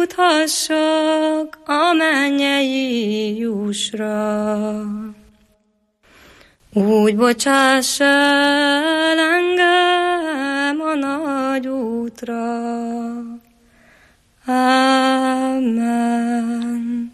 juthassak a mennyei jusra. Úgy bocsáss el engem a nagy útra. Amen.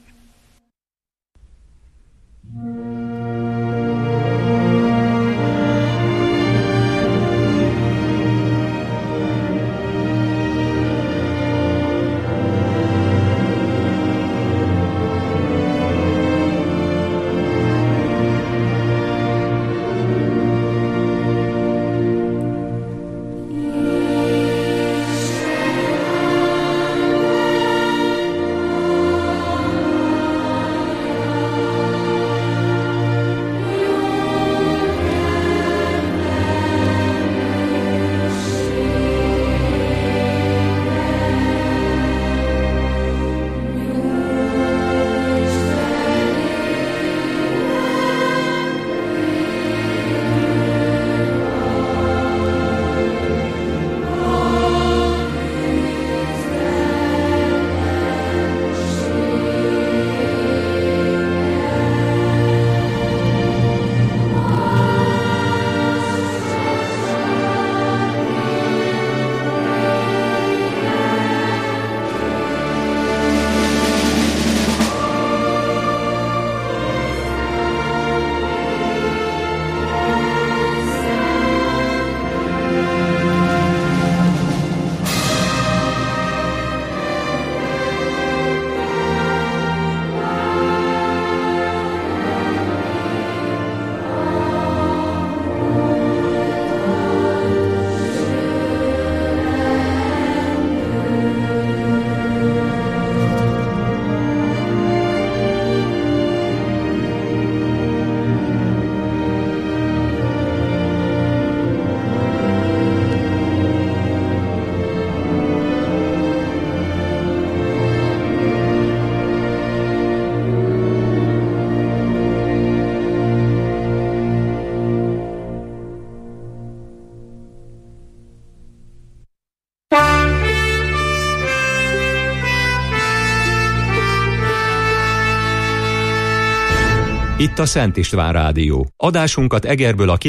Itt a Szent István Rádió. Adásunkat Egerből a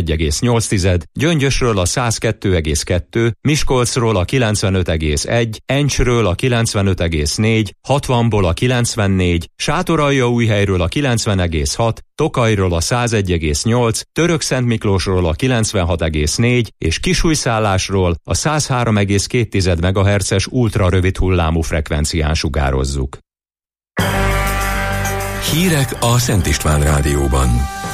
91,8, Gyöngyösről a 102,2, Miskolcról a 95,1, Encsről a 95,4, 60-ból a 94, Sátoraljaújhelyről a 90,6, Tokajról a 101,8, Törökszentmiklósról a 96,4 és Kisújszállásról a 103,2 MHz-es ultrarövid hullámú frekvencián sugározzuk. Hírek a Szent István Rádióban.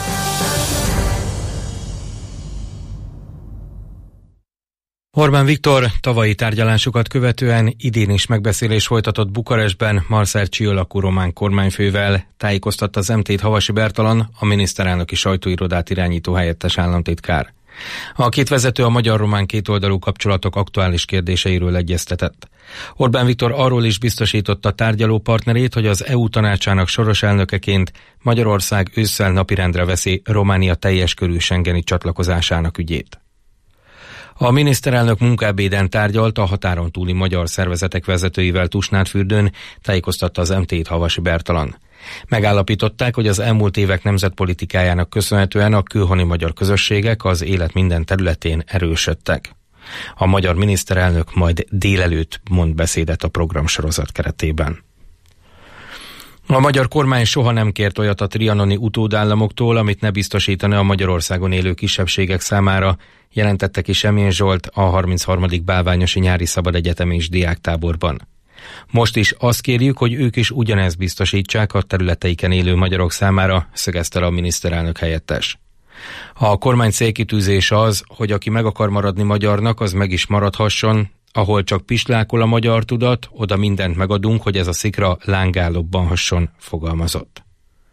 Orbán Viktor tavalyi tárgyalásokat követően idén is megbeszélés folytatott Bukarestben Marcel Ciolacu román kormányfővel, tájékoztatta az MT-t Havasi Bertalan, a miniszterelnöki sajtóirodát irányító helyettes államtitkár. A két vezető a magyar-román kétoldalú kapcsolatok aktuális kérdéseiről egyeztetett. Orbán Viktor arról is biztosította tárgyaló partnerét, hogy az EU tanácsának soros elnökeként Magyarország ősszel napirendre veszi Románia teljes körű schengeni csatlakozásának ügyét. A miniszterelnök munkaebéden tárgyalt a határon túli magyar szervezetek vezetőivel Tusnádfürdőn, tájékoztatta az MT-t Havasi Bertalan. Megállapították, hogy az elmúlt évek nemzetpolitikájának köszönhetően a külhoni magyar közösségek az élet minden területén erősödtek. A magyar miniszterelnök majd délelőtt mond beszédet a programsorozat keretében. A magyar kormány soha nem kért olyat a trianoni utódállamoktól, amit ne biztosítana a Magyarországon élő kisebbségek számára, jelentette ki Semjén Zsolt a 33. Bálványosi Nyári Szabadegyetem és Diáktáborban. Most is azt kérjük, hogy ők is ugyanezt biztosítsák a területeiken élő magyarok számára, szögezte a miniszterelnök helyettes. A kormány célkitűzése az, hogy aki meg akar maradni magyarnak, az meg is maradhasson, ahol csak pislákol a magyar tudat, oda mindent megadunk, hogy ez a szikra lángá lobbanhasson, fogalmazott.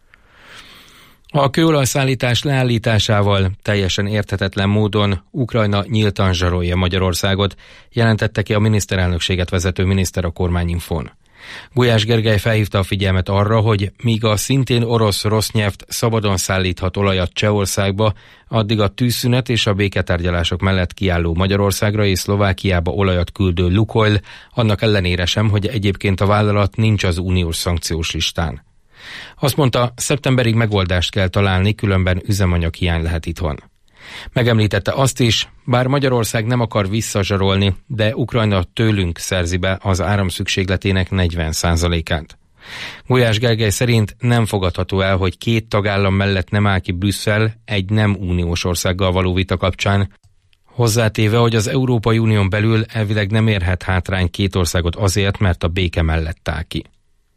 A kőolajszállítás leállításával teljesen érthetetlen módon Ukrajna nyíltan zsarolja Magyarországot, jelentette ki a miniszterelnökséget vezető miniszter a Kormányinfón. Gulyás Gergely felhívta a figyelmet arra, hogy míg a szintén orosz Roszneft szabadon szállíthat olajat Csehországba, addig a tűzszünet és a béketárgyalások mellett kiálló Magyarországra és Szlovákiába olajat küldő Lukoil annak ellenére sem, hogy egyébként a vállalat nincs az uniós szankciós listán. Azt mondta, szeptemberig megoldást kell találni, különben üzemanyaghiány lehet itthon. Megemlítette azt is, bár Magyarország nem akar visszazsarolni, de Ukrajna tőlünk szerzi be az áramszükségletének 40%-át. Gulyás Gergely szerint nem fogadható el, hogy két tagállam mellett nem áll ki Brüsszel egy nem uniós országgal való vita kapcsán, hozzátéve, hogy az Európai Unión belül elvileg nem érhet hátrány két országot azért, mert a béke mellett áll ki.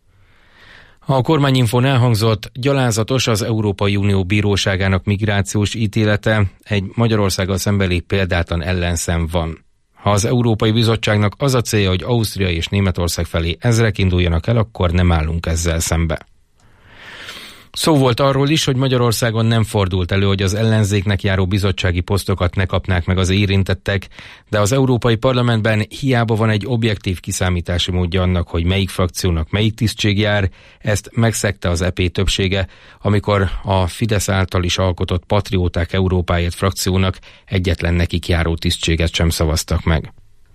A kormányinfón elhangzott, gyalázatos az Európai Unió bíróságának migrációs ítélete, egy Magyarországgal szembeni példátlan ellenszem van. Ha az Európai Bizottságnak az a célja, hogy Ausztria és Németország felé ezrek induljanak el, akkor nem állunk ezzel szembe. Szó volt arról is, hogy Magyarországon nem fordult elő, hogy az ellenzéknek járó bizottsági posztokat ne kapnák meg az érintettek, de az Európai Parlamentben hiába van egy objektív kiszámítási módja annak, hogy melyik frakciónak melyik tisztség jár, ezt megszegte az EP többsége, amikor a Fidesz által is alkotott Patrióták Európáért frakciónak egyetlen nekik járó tisztséget sem szavaztak meg.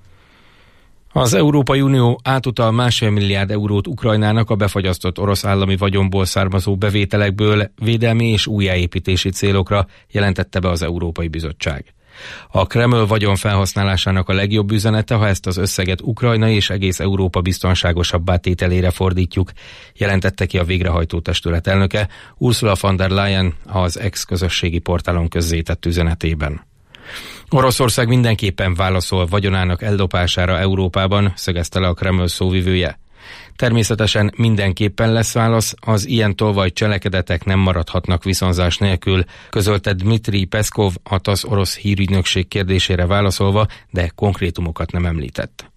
Az Európai Unió átutal 1,5 milliárd eurót Ukrajnának a befagyasztott orosz állami vagyonból származó bevételekből védelmi és újjáépítési célokra, jelentette be az Európai Bizottság. A Kreml vagyon felhasználásának a legjobb üzenete, ha ezt az összeget Ukrajna és egész Európa biztonságosabbá tételére fordítjuk, jelentette ki a végrehajtó testület elnöke Ursula von der Leyen az ex-közösségi portálon közzétett üzenetében. Oroszország mindenképpen válaszol vagyonának eldobására Európában, szögezte le a Kreml szóvivője. Természetesen mindenképpen lesz válasz, az ilyen tolvaj cselekedetek nem maradhatnak viszonzás nélkül, közölte Dmitri Peszkov, a TASZ orosz hírügynökség kérdésére válaszolva, de konkrétumokat nem említett.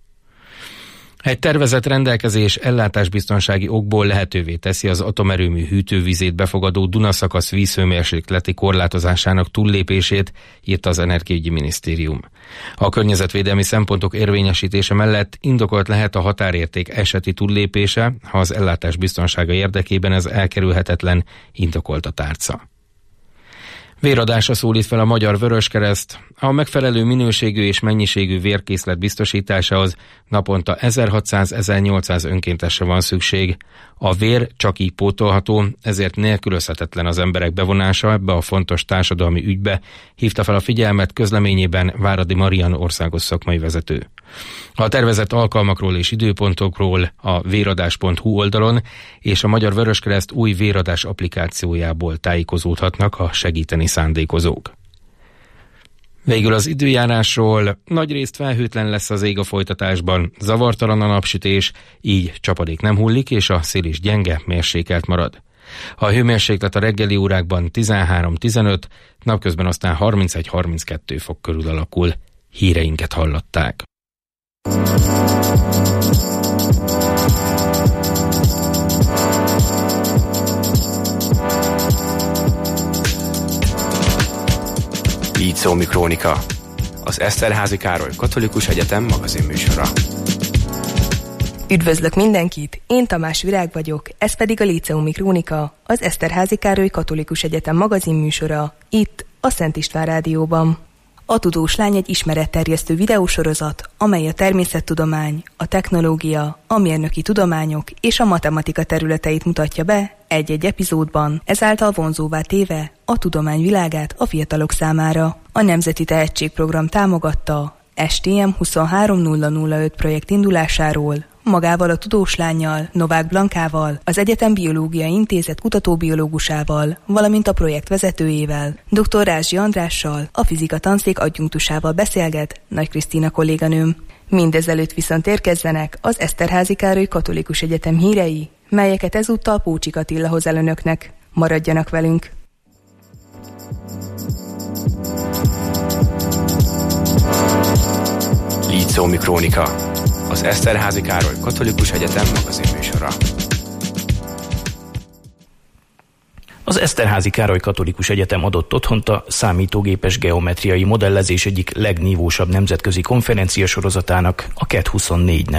Egy tervezett rendelkezés ellátásbiztonsági okból lehetővé teszi az atomerőmű hűtővizét befogadó Dunaszakasz vízhőmérsékleti korlátozásának túllépését, írta az Energiaügyi Minisztérium. A környezetvédelmi szempontok érvényesítése mellett indokolt lehet a határérték eseti túllépése, ha az ellátás biztonsága érdekében ez elkerülhetetlen, indokolt a tárca. Véradásra szólít fel a Magyar Vöröskereszt. A megfelelő minőségű és mennyiségű vérkészlet biztosításához naponta 1600-1800 önkéntesre van szükség. A vér csak így pótolható, ezért nélkülözhetetlen az emberek bevonása ebbe a fontos társadalmi ügybe, hívta fel a figyelmet közleményében Váradi Marian országos szakmai vezető. A tervezett alkalmakról és időpontokról a véradás.hu oldalon és a Magyar Vöröskereszt új véradás applikációjából tájékozódhatnak a segíteni szándékozók. Végül az időjárásról: nagyrészt felhőtlen lesz az ég a folytatásban, zavartalan a napsütés, így csapadék nem hullik, és a szél is gyenge, mérsékelt marad. A hőmérséklet a reggeli órákban 13-15, napközben aztán 31-32 fok körül alakul. Híreinket hallották. Líceumi Krónika, az Eszterházy Károly Katolikus Egyetem magazinműsora. Üdvözlök mindenkit, én Tamás Virág vagyok, ez pedig a Líceumi Krónika, az Eszterházy Károly Katolikus Egyetem magazinműsora, itt a Szent István Rádióban. A Tudós Lány egy ismeretterjesztő videósorozat, amely a természettudomány, a technológia, a mérnöki tudományok és a matematika területeit mutatja be egy-egy epizódban, ezáltal vonzóvá téve a tudomány világát a fiatalok számára. A Nemzeti Tehetségprogram támogatta STM 23005 projekt indulásáról, magával a tudós lánnyal, Novák Blankával, az Egyetem Biológiai Intézet kutatóbiológusával, valamint a projekt vezetőjével, dr. Rázsi Andrással, a fizika tanszék adjunktusával beszélget Nagy Krisztina kolléganőm. Mindezelőtt viszont érkezzenek az Eszterházy Károly Katolikus Egyetem hírei, melyeket ezúttal Pócsik Attila hoz el önöknek. Maradjanak velünk! Líceumi Krónika, az Eszterházy Károly Katolikus Egyetem magazinműsora. Az Eszterházy Károly Katolikus Egyetem adott otthont a számítógépes geometriai modellezés egyik legnívósabb nemzetközi konferencia sorozatának, a CAT24-nek.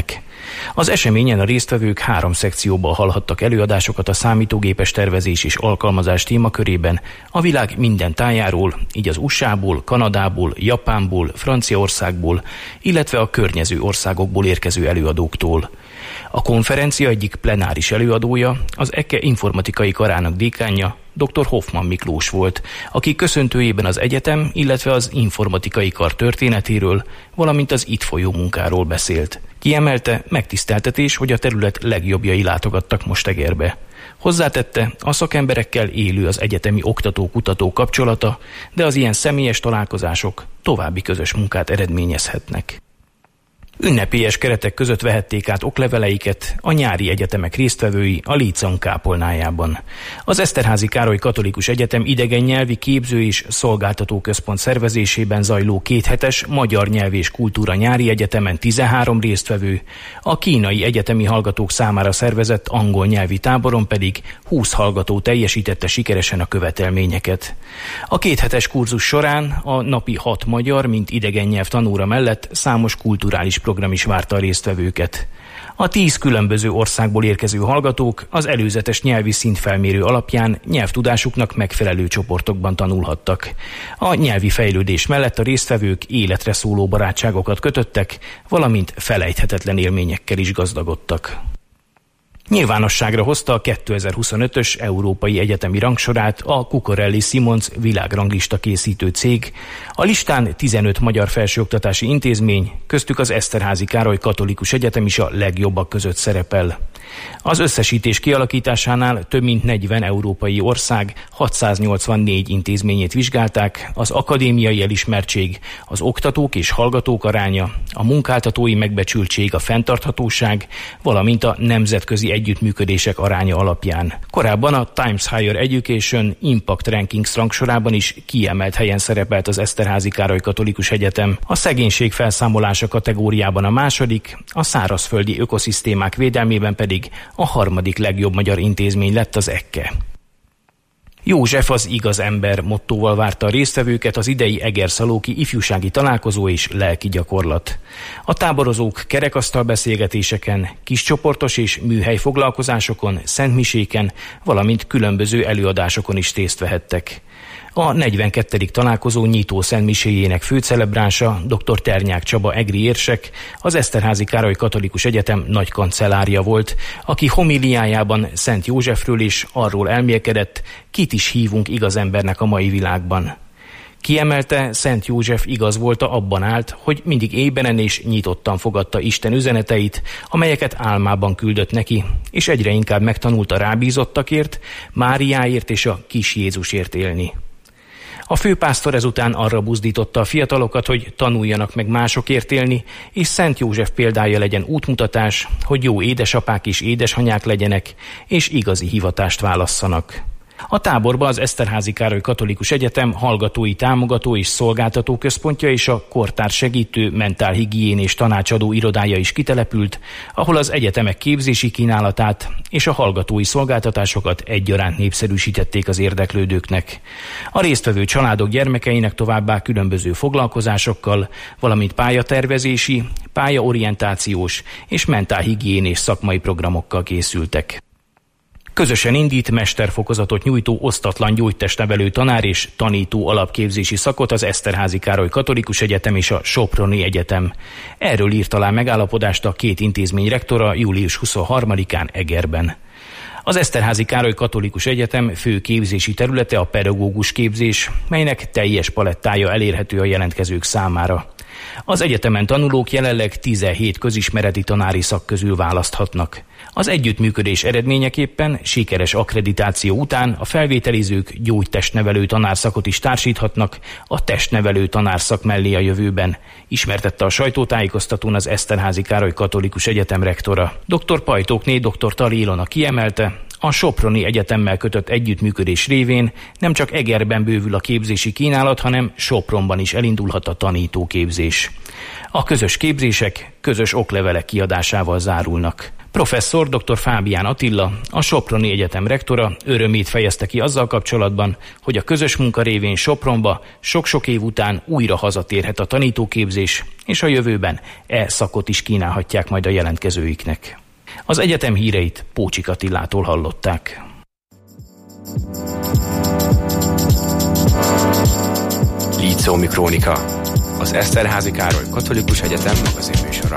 Az eseményen a résztvevők 3 szekcióban hallhattak előadásokat a számítógépes tervezés és alkalmazás témakörében a világ minden tájáról, így az USA-ból, Kanadából, Japánból, Franciaországból, illetve a környező országokból érkező előadóktól. A konferencia egyik plenáris előadója, az EKE informatikai karának dékánja, dr. Hoffman Miklós volt, aki köszöntőjében az egyetem, illetve az informatikai kar történetéről, valamint az itt folyó munkáról beszélt. Kiemelte, megtiszteltetés, hogy a terület legjobbjai látogattak most Egerbe. Hozzátette, a szakemberekkel élő az egyetemi oktató-kutató kapcsolata, de az ilyen személyes találkozások további közös munkát eredményezhetnek. Ünnepélyes keretek között vehették át okleveleiket a nyári egyetemek résztvevői a Líceum kápolnájában. Az Eszterházy Károly Katolikus Egyetem idegen nyelvi képző és szolgáltató központ szervezésében zajló 2 hetes magyar nyelv és kultúra nyári egyetemen 13 résztvevő, a kínai egyetemi hallgatók számára szervezett angol nyelvi táboron pedig 20 hallgató teljesítette sikeresen a követelményeket. A 2 hetes kurzus során a napi 6 magyar, mint idegen nyelv tanóra mellett számos kulturális program is várta a résztvevőket. A 10 különböző országból érkező hallgatók az előzetes nyelvi szintfelmérő alapján nyelvtudásuknak megfelelő csoportokban tanulhattak. A nyelvi fejlődés mellett a résztvevők életre szóló barátságokat kötöttek, valamint felejthetetlen élményekkel is gazdagodtak. Nyilvánosságra hozta a 2025-ös európai egyetemi rangsorát a Cucurelli Simons világranglista készítő cég. A listán 15 magyar felsőoktatási intézmény, köztük az Eszterházy Károly Katolikus Egyetem is a legjobbak között szerepel. Az összesítés kialakításánál több mint 40 európai ország 684 intézményét vizsgálták, az akadémiai elismertség, az oktatók és hallgatók aránya, a munkáltatói megbecsültség, a fenntarthatóság, valamint a nemzetközi együttműködések aránya alapján. Korábban a Times Higher Education Impact Rankings rangsorában is kiemelt helyen szerepelt az Eszterházy Károly Katolikus Egyetem. A szegénység felszámolása kategóriában a második, a szárazföldi ökoszisztémák védelmében pedig a harmadik legjobb magyar intézmény lett az EKKE. József az igaz ember mottóval várta a résztvevőket az idei egerszalóki ifjúsági találkozó és lelki gyakorlat. A táborozók kerekasztal beszélgetéseken, kiscsoportos és műhely foglalkozásokon, szentmiséken, valamint különböző előadásokon is részt vehettek. A 42. találkozó nyitó szentmiséjének főcelebránsa dr. Ternyák Csaba egri érsek, az Eszterházy Károly Katolikus Egyetem nagy kancellárja volt, aki homiliájában Szent Józsefről is arról elmélkedett, kit is hívunk igaz embernek a mai világban. Kiemelte, Szent József igaz volt, abban állt, hogy mindig éberen és nyitottan fogadta Isten üzeneteit, amelyeket álmában küldött neki, és egyre inkább megtanulta rábízottakért, Máriáért és a kis Jézusért élni. A főpásztor ezután arra buzdította a fiatalokat, hogy tanuljanak meg másokért élni, és Szent József példája legyen útmutatás, hogy jó édesapák és édesanyák legyenek, és igazi hivatást válasszanak. A táborba az Eszterházy Károly Katolikus Egyetem hallgatói támogató és szolgáltató központja és a kortárs segítő mentálhigién és tanácsadó irodája is kitelepült, ahol az egyetemek képzési kínálatát és a hallgatói szolgáltatásokat egyaránt népszerűsítették az érdeklődőknek. A résztvevő családok gyermekeinek továbbá különböző foglalkozásokkal, valamint pályatervezési, pályaorientációs és mentálhigiénés szakmai programokkal készültek. Közösen indít mesterfokozatot nyújtó osztatlan gyógytestnevelő tanár és tanító alapképzési szakot az Eszterházy Károly Katolikus Egyetem és a Soproni Egyetem. Erről írt alá megállapodást a 2 intézmény rektora július 23-án Egerben. Az Eszterházy Károly Katolikus Egyetem fő képzési területe a pedagógus képzés, melynek teljes palettája elérhető a jelentkezők számára. Az egyetemen tanulók jelenleg 17 közismereti tanári szak közül választhatnak. Az együttműködés eredményeképpen sikeres akkreditáció után a felvételizők gyógytestnevelő tanárszakot is társíthatnak a testnevelő tanárszak mellé a jövőben, ismertette a sajtótájékoztatón az Eszterházy Károly Katolikus Egyetem rektora. Dr. Pajtókné dr. Tali Ilona kiemelte, a Soproni Egyetemmel kötött együttműködés révén nem csak Egerben bővül a képzési kínálat, hanem Sopronban is elindulhat a tanítóképzés. A közös képzések közös oklevelek kiadásával zárulnak. Professzor dr. Fábián Attila, a Soproni Egyetem rektora örömét fejezte ki azzal kapcsolatban, hogy a közös munka révén Sopronba sok-sok év után újra hazatérhet a tanítóképzés, és a jövőben szakot is kínálhatják majd a jelentkezőiknek. Az egyetem híreit Pócsik Attilától hallották. Líceumi Krónika, az Eszterházy Károly Katolikus Egyetem magazinműsora.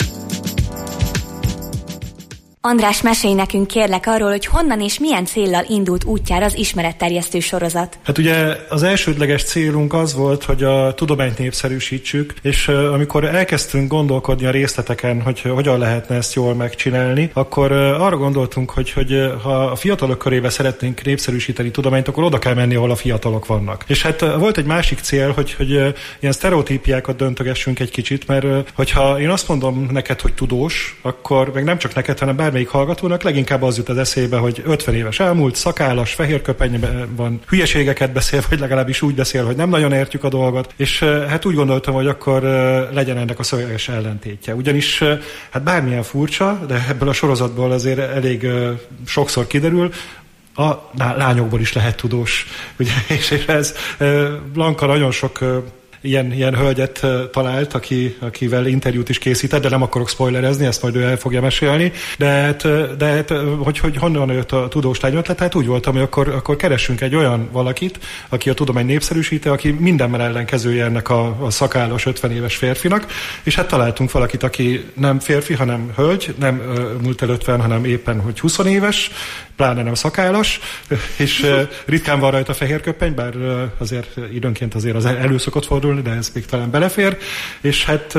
András, mesélj nekünk kérlek arról, hogy honnan és milyen céllal indult útjára az ismeretterjesztő sorozat. Hát ugye az elsődleges célunk az volt, hogy a tudományt népszerűsítsük, és amikor elkezdtünk gondolkodni a részleteken, hogy hogyan lehetne ezt jól megcsinálni, akkor arra gondoltunk, hogy ha a fiatalok körébe szeretnénk népszerűsíteni tudományt, akkor oda kell menni, ahol a fiatalok vannak. És hát volt egy másik cél, hogy ilyen sztereotípiákat döntögessünk egy kicsit, mert hogyha én azt mondom neked, hogy tudós, akkor meg nem csak neked, hanem bármelyik hallgatónak leginkább az jut az eszébe, hogy 50 éves elmúlt, szakállas, fehér köpenyben van, hülyeségeket beszél, vagy legalábbis úgy beszél, hogy nem nagyon értjük a dolgot, és hát úgy gondoltam, hogy akkor legyen ennek a szöveges ellentétje. Ugyanis hát bármilyen furcsa, de ebből a sorozatból azért elég sokszor kiderül, a lányokból is lehet tudós. Ugye? És ez Blanka nagyon sok ilyen hölgyet talált, akivel interjút is készített, de nem akarok spoilerezni, ezt majd ő el fogja mesélni. De hogy honnan jött a tudós lány ötlet, hát úgy voltam, hogy akkor keressünk egy olyan valakit, aki a tudomány népszerűsíti, aki mindenben ellenkezője ennek a szakállas 50 éves férfinak, és hát találtunk valakit, aki nem férfi, hanem hölgy, nem múlt el 50, hanem éppen, hogy 20 éves, pláne nem szakállas, és ritkán van rajta fehér köpeny, bár azért időnként azért az elő szokott fordulni, de ez még talán belefér, és hát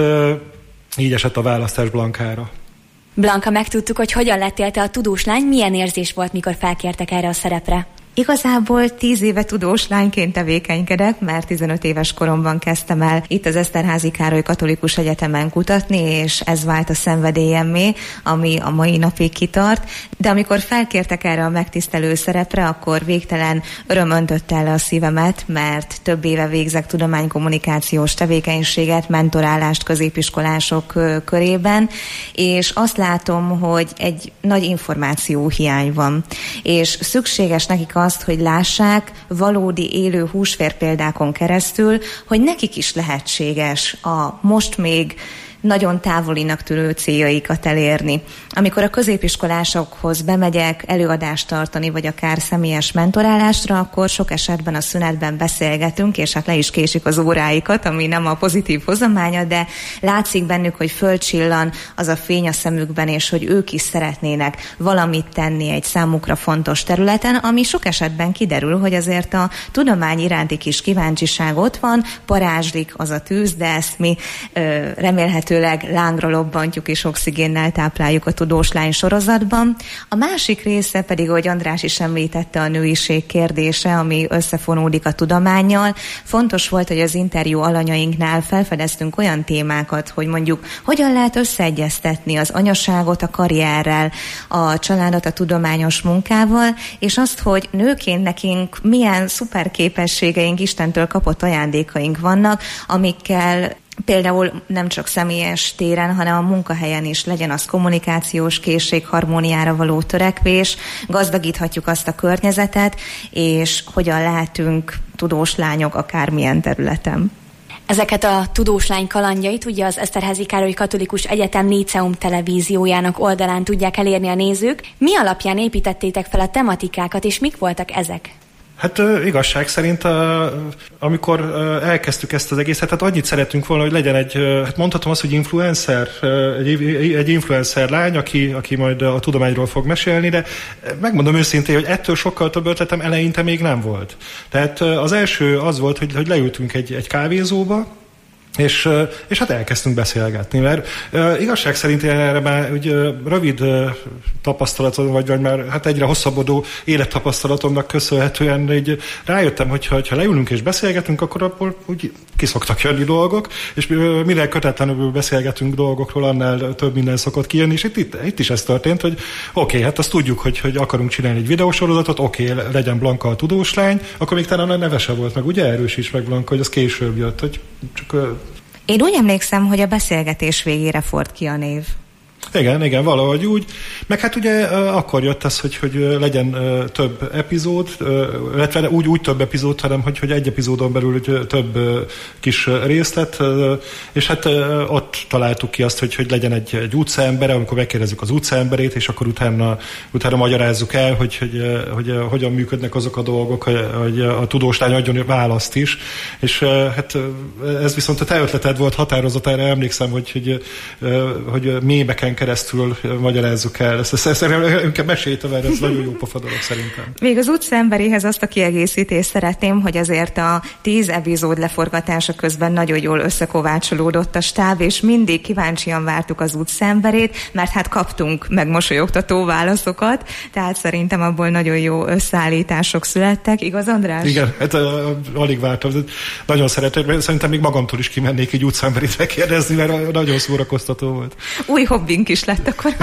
így esett a választás Blankára. Blanka, megtudtuk, hogy hogyan lettél te a tudós lány, milyen érzés volt, mikor felkértek erre a szerepre? Igazából 10 éve tudós lányként tevékenykedek, mert 15 éves koromban kezdtem el itt az Eszterházy Károly Katolikus Egyetemen kutatni, és ez vált a szenvedélyemmé, ami a mai napig kitart. De amikor felkértek erre a megtisztelő szerepre, akkor végtelen öröm öntötte el a szívemet, mert több éve végzek tudománykommunikációs tevékenységet, mentorálást középiskolások körében, és azt látom, hogy egy nagy információ hiány van, és szükséges nekik azt, hogy lássák valódi élő húsvérpéldákon keresztül, hogy nekik is lehetséges a most még nagyon távolinak tűnő céljaikat elérni. Amikor a középiskolásokhoz bemegyek előadást tartani, vagy akár személyes mentorálásra, akkor sok esetben a szünetben beszélgetünk, és hát le is késik az óráikat, ami nem a pozitív hozománya, de látszik bennük, hogy fölcsillan az a fény a szemükben, és hogy ők is szeretnének valamit tenni egy számukra fontos területen, ami sok esetben kiderül, hogy azért a tudomány iránti kis kíváncsiság ott van, parázslik az a tűz, de ezt mi remélhetőleg lángra lobbantjuk és oxigénnel tápláljuk a tudós lány sorozatban. A másik része pedig, ahogy András is említette, a nőiség kérdése, ami összefonódik a tudománnyal. Fontos volt, hogy az interjú alanyainknál felfedeztünk olyan témákat, hogy mondjuk hogyan lehet összeegyeztetni az anyaságot a karrierrel, a családot a tudományos munkával, és azt, hogy nőként nekünk milyen szuper képességeink, Istentől kapott ajándékaink vannak, amikkel például nem csak személyes téren, hanem a munkahelyen is legyen az kommunikációs készség, harmóniára való törekvés, gazdagíthatjuk azt a környezetet, és hogyan lehetünk tudós lányok akármilyen területen. Ezeket a tudós lány kalandjait ugye az Eszterházy Károly Katolikus Egyetem Líceum televíziójának oldalán tudják elérni a nézők. Mi alapján építettétek fel a tematikákat, és mik voltak ezek? Hát igazság szerint, amikor elkezdtük ezt az egészet, hát annyit szeretünk volna, hogy legyen hát mondhatom azt, hogy influencer, egy influencer lány, aki majd a tudományról fog mesélni, de megmondom őszintén, hogy ettől sokkal több ötletem eleinte még nem volt. Tehát az első az volt, hogy leültünk egy kávézóba, és hát elkezdtünk beszélgetni, mert igazság szerint erre már rövid tapasztalatom, vagy már hát egyre hosszabbodó élettapasztalatomnak köszönhetően így rájöttem, hogy ha leülünk és beszélgetünk, akkor abból úgy ki szoktak jönni dolgok, és minél kötetlenül beszélgetünk dolgokról, annál több minden szokott kijönni, és itt is ez történt, hogy oké, hát azt tudjuk, hogy akarunk csinálni egy videósorozatot, oké, legyen Blanka a tudós lány, akkor még talán a neve se volt meg, ugye erősíts meg Blanka, hogy az később jött, hogy csak... Én úgy emlékszem, hogy a beszélgetés végére ford ki a név. Igen, valahogy úgy. Meg hát ugye akkor jött az, hogy legyen több epizód, illetve úgy több epizód, hanem hogy egy epizódon belül több kis részlet, és hát ott találtuk ki azt, hogy legyen egy utcaembere, amikor megkérdezzük az utcaemberét, és akkor utána magyarázzuk el, hogy hogyan működnek azok a dolgok, hogy a tudós lány adjon választ is, és hát ez viszont a te ötleted volt határozat, erre emlékszem, hogy mémeken keresztül magyarázzuk el. Ezt szerintem inkább meséltem erre, ez nagyon jó pofa dolog szerintem. Még az utcaemberéhez azt a kiegészítést szeretném, hogy azért a 10 epizód leforgatása közben nagyon jól összekovácsolódott a stáb, és mindig kíváncsian vártuk az utcaemberét, mert hát kaptunk megmosolyogtató válaszokat, tehát szerintem abból nagyon jó összeállítások születtek. Igaz, András? Igen, hát alig vártam. Nagyon szeretem, szerintem még magamtól is kimennék egy utcaemberét megkérdezni, mert nagyon szórakoztató volt. Új hobbink is lett akkor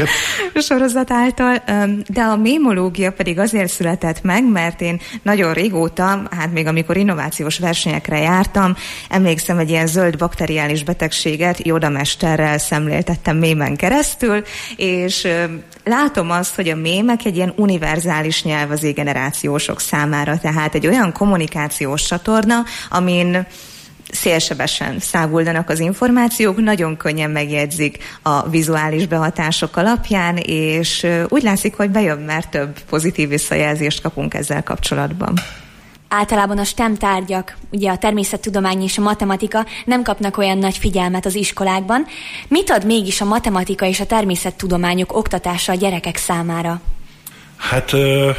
a sorozat által, de a mémológia pedig azért született meg, mert én nagyon régóta, hát még amikor innovációs versenyekre jártam, emlékszem, egy ilyen zöld bakteriális betegséget Yoda mesterrel szemléltettem mémen keresztül, és látom azt, hogy a mémek egy ilyen univerzális nyelv az generációsok számára, tehát egy olyan kommunikációs csatorna, amin szélsebesen száguldanak az információk, nagyon könnyen megjegyzik a vizuális behatások alapján, és úgy látszik, hogy bejön, mert több pozitív visszajelzést kapunk ezzel kapcsolatban. Általában a STEM tárgyak, ugye a természettudomány és a matematika nem kapnak olyan nagy figyelmet az iskolákban. Mit ad mégis a matematika és a természettudományok oktatása a gyerekek számára? Hát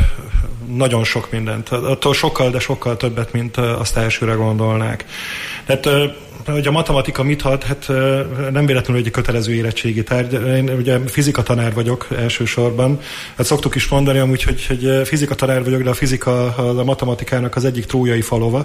nagyon sok mindent. Attól sokkal, de sokkal többet, mint azt elsőre gondolnák. Tehát hogy a matematika mit ad, hát nem véletlenül egy kötelező érettségi tárgy. Én ugye fizika tanár vagyok elsősorban. Hát szoktuk is mondani amúgy, hogy fizika tanár vagyok, de a fizika a matematikának az egyik trójai falova.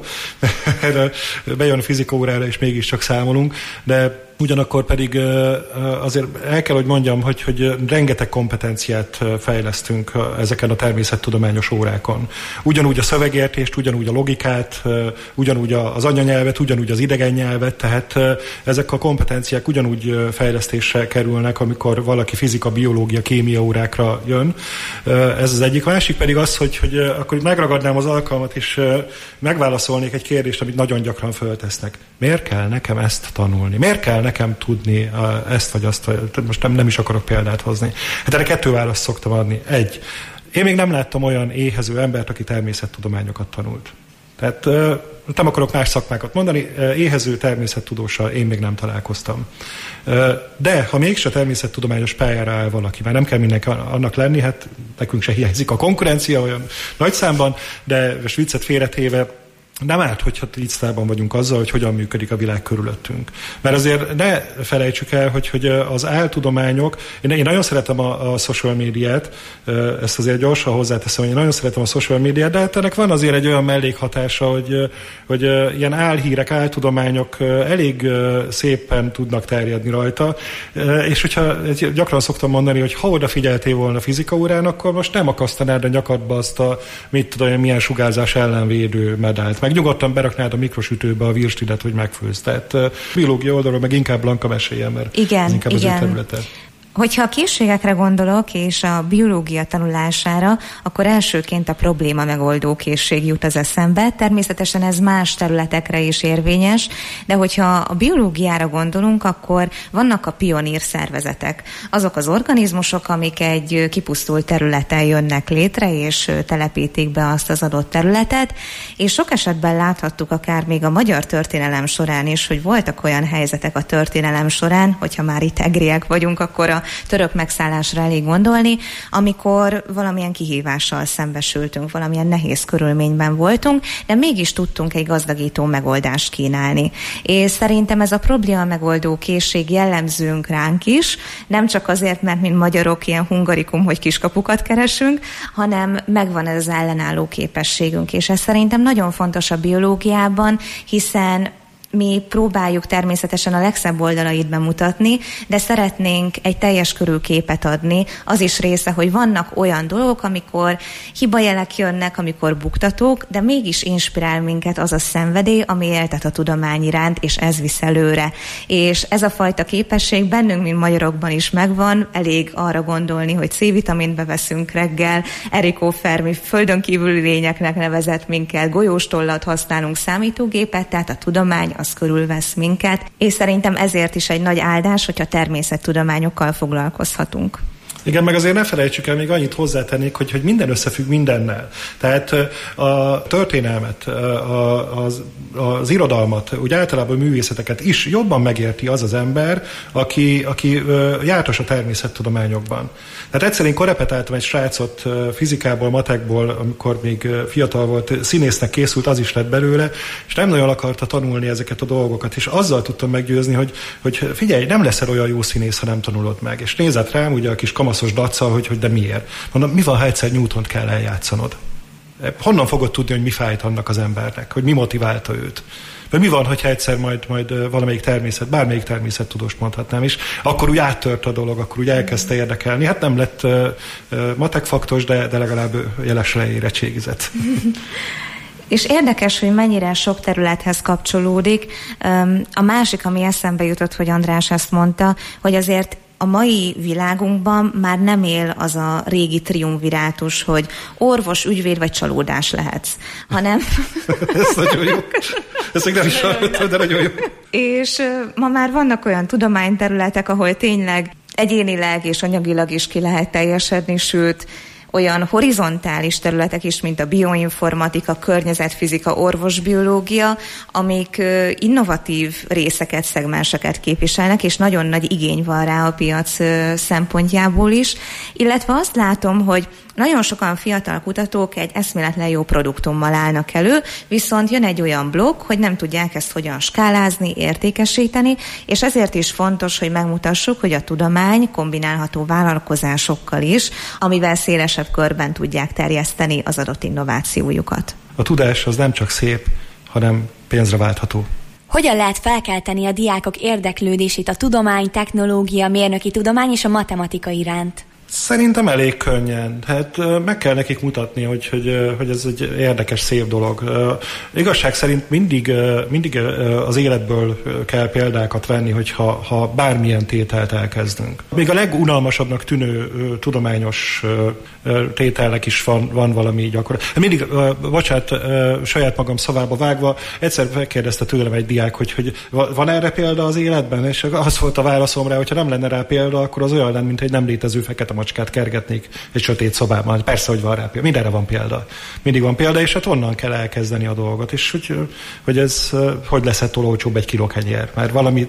Bejön a fizika órára, és mégiscsak számolunk, de ugyanakkor pedig azért el kell, hogy mondjam, hogy rengeteg kompetenciát fejlesztünk ezeken a természettudományos órákon. Ugyanúgy a szövegértést, ugyanúgy a logikát, ugyanúgy az anyanyelvet, ugyanúgy az idegen nyelvet, tehát ezek a kompetenciák ugyanúgy fejlesztésre kerülnek, amikor valaki fizika, biológia, kémia órákra jön. Ez az egyik. Másik pedig az, hogy akkor megragadnám az alkalmat, és megválaszolnék egy kérdést, amit nagyon gyakran föltesznek. Miért kell nekem ezt tanulni? Miért kell nekem tudni ezt vagy azt? Most nem is akarok példát hozni. Hát erre 2 választ szoktam adni. 1. Én még nem láttam olyan éhező embert, aki természettudományokat tanult. Tehát nem akarok más szakmákat mondani, éhező természettudóssal én még nem találkoztam. De ha mégse természettudományos pályára áll valaki, már nem kell mindenki annak lenni, hát nekünk se hiányzik a konkurencia olyan nagy számban, de most viccet félretéve, nem árt, hogyha tisztában vagyunk azzal, hogy hogyan működik a világ körülöttünk. Mert azért ne felejtsük el, hogy az áltudományok, én nagyon szeretem a social médiát, ezt azért gyorsan hozzáteszem, hogy én nagyon szeretem a social médiát, de hát ennek van azért egy olyan mellékhatása, hogy ilyen álhírek, áltudományok elég szépen tudnak terjedni rajta, és hogyha gyakran szoktam mondani, hogy ha odafigyeltél volna fizika órán, akkor most nem akasztanád a nyakadba azt a milyen sugárzás ellenvédő medált. Meg nyugodtan beraknád a mikrosütőbe a virstidet, hogy megfőzz. Tehát biológia oldalról meg inkább Blanka meséljen, mert ez inkább az ő területe. Hogyha a készségekre gondolok, és a biológia tanulására, akkor elsőként a probléma megoldó készség jut az eszembe. Természetesen ez más területekre is érvényes, de hogyha a biológiára gondolunk, akkor vannak a pionír szervezetek. Azok az organizmusok, amik egy kipusztult területen jönnek létre, és telepítik be azt az adott területet, és sok esetben láthattuk akár még a magyar történelem során is, hogy voltak olyan helyzetek a történelem során, hogyha már itt egriek vagyunk, akkor a török megszállásra elég gondolni, amikor valamilyen kihívással szembesültünk, valamilyen nehéz körülményben voltunk, de mégis tudtunk egy gazdagító megoldást kínálni. És szerintem ez a probléma megoldó készség jellemzőnk ránk is, nem csak azért, mert mint magyarok ilyen hungarikum, hogy kiskapukat keresünk, hanem megvan ez az ellenálló képességünk, és ez szerintem nagyon fontos a biológiában, hiszen mi próbáljuk természetesen a legszebb oldalait bemutatni, de szeretnénk egy teljes körű képet adni. Az is része, hogy vannak olyan dolgok, amikor hibajelek jönnek, amikor buktatók, de mégis inspirál minket az a szenvedély, ami éltet a tudomány iránt, és ez visz előre. És ez a fajta képesség bennünk, mint magyarokban is megvan, elég arra gondolni, hogy C-vitamint beveszünk reggel, Enrico Fermi földön kívüli lényeknek nevezett minket, golyóstollat használunk, számítógépet, tehát a tudomány az körülvesz minket, és szerintem ezért is egy nagy áldás, hogyha természettudományokkal foglalkozhatunk. Igen, meg azért ne felejtsük el, még annyit hozzátennék, hogy minden összefügg mindennel. Tehát a történelmet, az irodalmat, úgy általában a művészeteket is jobban megérti az az ember, aki jártas a természettudományokban. Tehát egyszer én korepetáltam egy srácot fizikából, matekból, amikor még fiatal volt, színésznek készült, az is lett belőle, és nem nagyon akarta tanulni ezeket a dolgokat, és azzal tudtam meggyőzni, hogy figyelj, nem leszel olyan jó színész, ha nem tanulod meg. És nézett rám, ugye a kis kamaszos daccal, hogy de miért? Mondom, mi van, ha egyszer Newtont kell eljátszanod? Honnan fogod tudni, hogy mi fájt annak az embernek? Hogy mi motiválta őt? Vagy mi van, hogyha egyszer majd valamelyik bármelyik természettudóst mondhatnám is, akkor úgy áttört a dolog, akkor úgy elkezdte érdekelni. Hát nem lett matekfaktos, de legalább jelesre érettségizett. És érdekes, hogy mennyire sok területhez kapcsolódik. A másik, ami eszembe jutott, hogy András ezt mondta, hogy azért a mai világunkban már nem él az a régi triumvirátus, hogy orvos, ügyvéd vagy csalódás lehetsz, hanem... Ez nagyon jó. Ezt még nem is hallottam, de nagyon jó. És ma már vannak olyan tudományterületek, ahol tényleg egyénileg és anyagilag is ki lehet teljesedni, sőt, olyan horizontális területek is, mint a bioinformatika, környezetfizika, orvosbiológia, amik innovatív részeket, szegmenseket képviselnek, és nagyon nagy igény van rá a piac szempontjából is. Illetve azt látom, hogy nagyon sokan fiatal kutatók egy eszméletlen jó produktummal állnak elő, viszont jön egy olyan blokk, hogy nem tudják ezt hogyan skálázni, értékesíteni, és ezért is fontos, hogy megmutassuk, hogy a tudomány kombinálható vállalkozásokkal is, amivel szélesebb körben tudják terjeszteni az adott innovációjukat. A tudás az nem csak szép, hanem pénzre váltható. Hogyan lehet felkelteni a diákok érdeklődését a tudomány, technológia, mérnöki tudomány és a matematika iránt? Szerintem elég könnyen. Hát meg kell nekik mutatni, hogy ez egy érdekes, szép dolog. Igazság szerint mindig az életből kell példákat venni, hogyha bármilyen tételt elkezdünk. Még a legunalmasabbnak tűnő tudományos tételnek is van valami gyakorlat. Mindig, bocsánat, saját magam szavába vágva, egyszer megkérdezte tőlem egy diák, hogy van erre példa az életben? És az volt a válaszom rá, hogyha nem lenne rá példa, akkor az olyan lenne, mint egy nem létező fekete macskát kergetnék egy sötét szobában. Persze, hogy van rá példa. Mindenre van példa. Mindig van példa, és hát onnan kell elkezdeni a dolgot. És hogy ez hogy lesz ettől olcsóbb egy kiló kenyér? Mert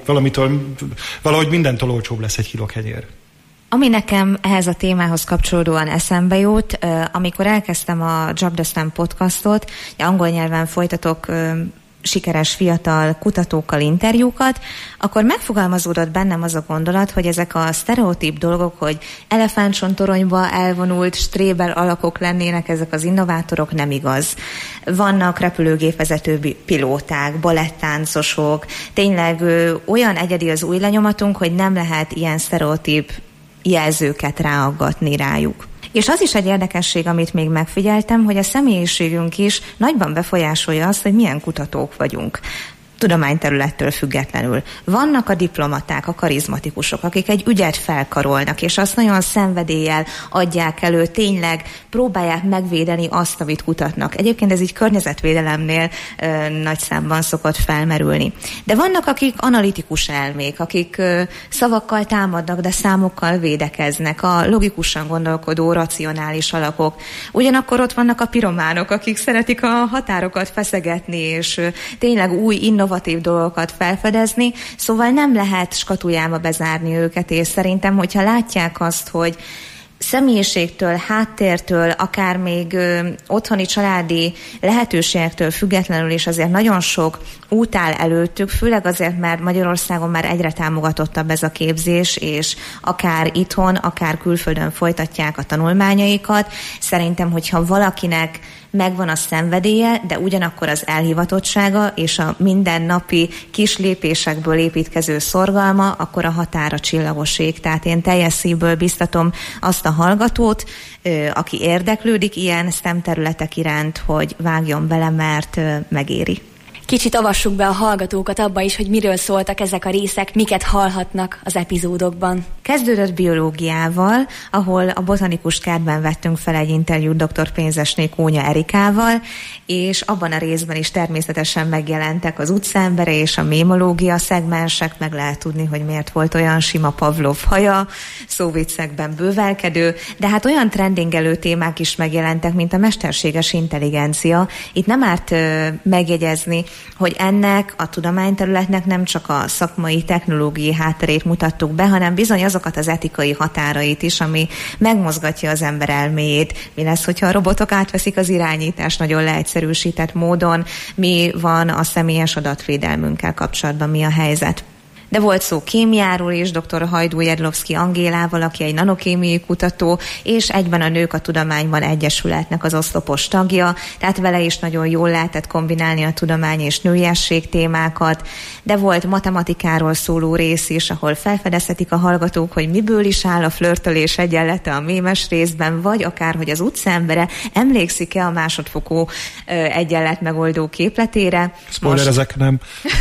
valahogy mindentől olcsóbb lesz egy kiló kenyér. Ami nekem ehhez a témához kapcsolódóan eszembe jut, amikor elkezdtem a Job the Stem podcastot, angol nyelven folytatok sikeres fiatal kutatókkal interjúkat, akkor megfogalmazódott bennem az a gondolat, hogy ezek a sztereotíp dolgok, hogy elefántcsontoronyba elvonult stréber alakok lennének ezek az innovátorok, nem igaz. Vannak repülőgépvezető pilóták, balettáncosok, tényleg olyan egyedi az új lenyomatunk, hogy nem lehet ilyen sztereotíp jelzőket ráaggatni rájuk. És az is egy érdekesség, amit még megfigyeltem, hogy a személyiségünk is nagyban befolyásolja azt, hogy milyen kutatók vagyunk. Tudományterülettől függetlenül. Vannak a diplomaták, a karizmatikusok, akik egy ügyet felkarolnak, és azt nagyon szenvedéllyel adják elő, tényleg próbálják megvédeni azt, amit kutatnak. Egyébként ez így környezetvédelemnél nagy számban szokott felmerülni. De vannak, akik analitikus elmék, akik szavakkal támadnak, de számokkal védekeznek, a logikusan gondolkodó, racionális alakok. Ugyanakkor ott vannak a pirománok, akik szeretik a határokat feszegetni, és tényleg új innovatív dolgokat felfedezni, szóval nem lehet skatujába bezárni őket, és szerintem, hogyha látják azt, hogy személyiségtől, háttértől, akár még otthoni családi lehetőségektől függetlenül is azért nagyon sok út áll előttük, főleg azért, mert Magyarországon már egyre támogatottabb ez a képzés, és akár itthon, akár külföldön folytatják a tanulmányaikat. Szerintem, hogyha valakinek megvan a szenvedélye, de ugyanakkor az elhivatottsága és a mindennapi kis lépésekből építkező szorgalma, akkor a határa csillagos ég. Tehát én teljes szívből biztatom azt a hallgatót, aki érdeklődik ilyen STEM területek iránt, hogy vágjon bele, mert megéri. Kicsit avassuk be a hallgatókat abba is, hogy miről szóltak ezek a részek, miket hallhatnak az epizódokban. Kezdődött biológiával, ahol a botanikus kertben vettünk fel egy interjút dr. Pénzesné Kónya Erikával, és abban a részben is természetesen megjelentek az utcaembere és a mémológia szegmensek, meg lehet tudni, hogy miért volt olyan sima Pavlov haja, szóviccekben bővelkedő, de hát olyan trendingelő témák is megjelentek, mint a mesterséges intelligencia. Itt nem árt megjegyezni, hogy ennek a tudományterületnek nem csak a szakmai, technológiai hátterét mutattuk be, hanem bizony azokat az etikai határait is, ami megmozgatja az ember elméjét. Mi lesz, hogyha a robotok átveszik az irányítást nagyon leegyszerűsített módon, mi van a személyes adatvédelmünkkel kapcsolatban, mi a helyzet. De volt szó kémiáról is, dr. Hajdú Jedlovszky Angélával, aki egy nanokémiai kutató, és egyben a Nők a Tudományban Egyesületnek az oszlopos tagja, tehát vele is nagyon jól lehetett kombinálni a tudomány és nőiesség témákat, de volt matematikáról szóló rész is, ahol felfedezhetik a hallgatók, hogy miből is áll a flörtölés egyenlete a mémes részben, vagy akár, hogy az utcaembere emlékszik-e a másodfokú egyenlet megoldó képletére. Spoiler, ezek nem.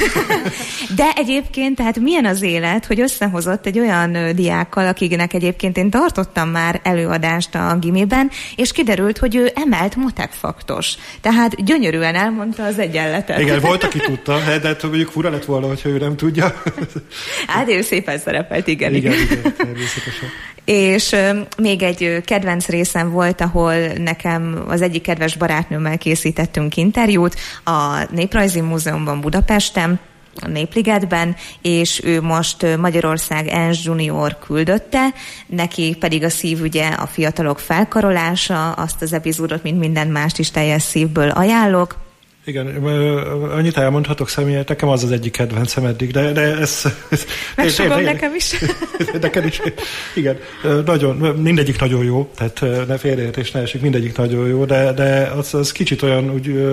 De egyébként, tehát milyen az élet, hogy összehozott egy olyan diákkal, akiknek egyébként én tartottam már előadást a gimiben, és kiderült, hogy ő emelt matekfaktos. Tehát gyönyörűen elmondta az egyenletet. Igen, volt, aki tudta, de mondjuk fura lett volna, hogyha ő nem tudja. Hát ő szépen szerepelt, igen, természetesen. És még egy kedvenc részem volt, ahol nekem az egyik kedves barátnőmmel készítettünk interjút a Néprajzi Múzeumban Budapesten, a Népligetben, és ő most Magyarország ENS Junior küldötte, neki pedig a szívügye a fiatalok felkarolása, azt az epizódot, mint minden mást is teljes szívből ajánlok. Igen, annyit elmondhatok személyet, nekem az egyik kedvencem eddig, de ez... Megsogom nekem is. Nekem is. Igen, nagyon, mindegyik nagyon jó, tehát ne félreértés ne esik, mindegyik nagyon jó, de az kicsit olyan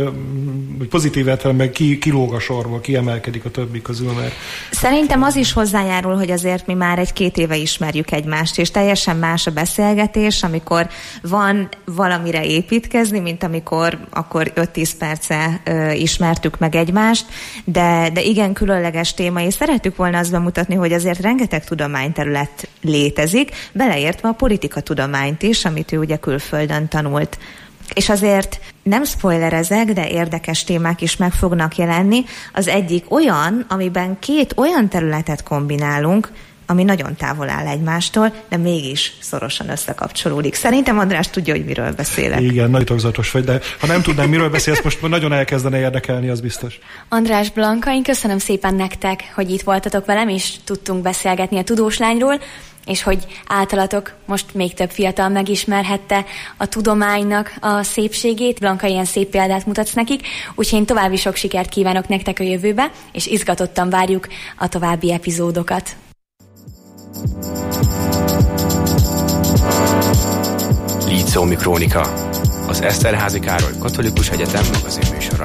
úgy pozitív értelemben kilóg a sorból, kiemelkedik a többi közül, mert... Szerintem az is hozzájárul, hogy azért mi már 1-2 éve ismerjük egymást, és teljesen más a beszélgetés, amikor van valamire építkezni, mint amikor akkor 5-10 perce ismertük meg egymást, de igen különleges téma, és szerettük volna azt bemutatni, hogy azért rengeteg tudományterület létezik, beleértve a politikatudományt is, amit ő ugye külföldön tanult. És azért nem spoilerezek, de érdekes témák is meg fognak jelenni. Az egyik olyan, amiben 2 olyan területet kombinálunk, ami nagyon távol áll egymástól, de mégis szorosan összekapcsolódik. Szerintem András tudja, hogy miről beszélek. Igen, nagy tagzatos vagy, de ha nem tudnám, miről beszélsz, most nagyon elkezdene érdekelni, az biztos. András, Blanka, én köszönöm szépen nektek, hogy itt voltatok velem, és tudtunk beszélgetni a tudós lányról, és hogy általatok most még több fiatal megismerhette a tudománynak a szépségét. Blanka, ilyen szép példát mutatsz nekik, úgyhogy én további sok sikert kívánok nektek a jövőbe, és izgatottan várjuk a további epizódokat. Líceumi Krónika, az Eszterházy Károly Katolikus Egyetem magazinműsora.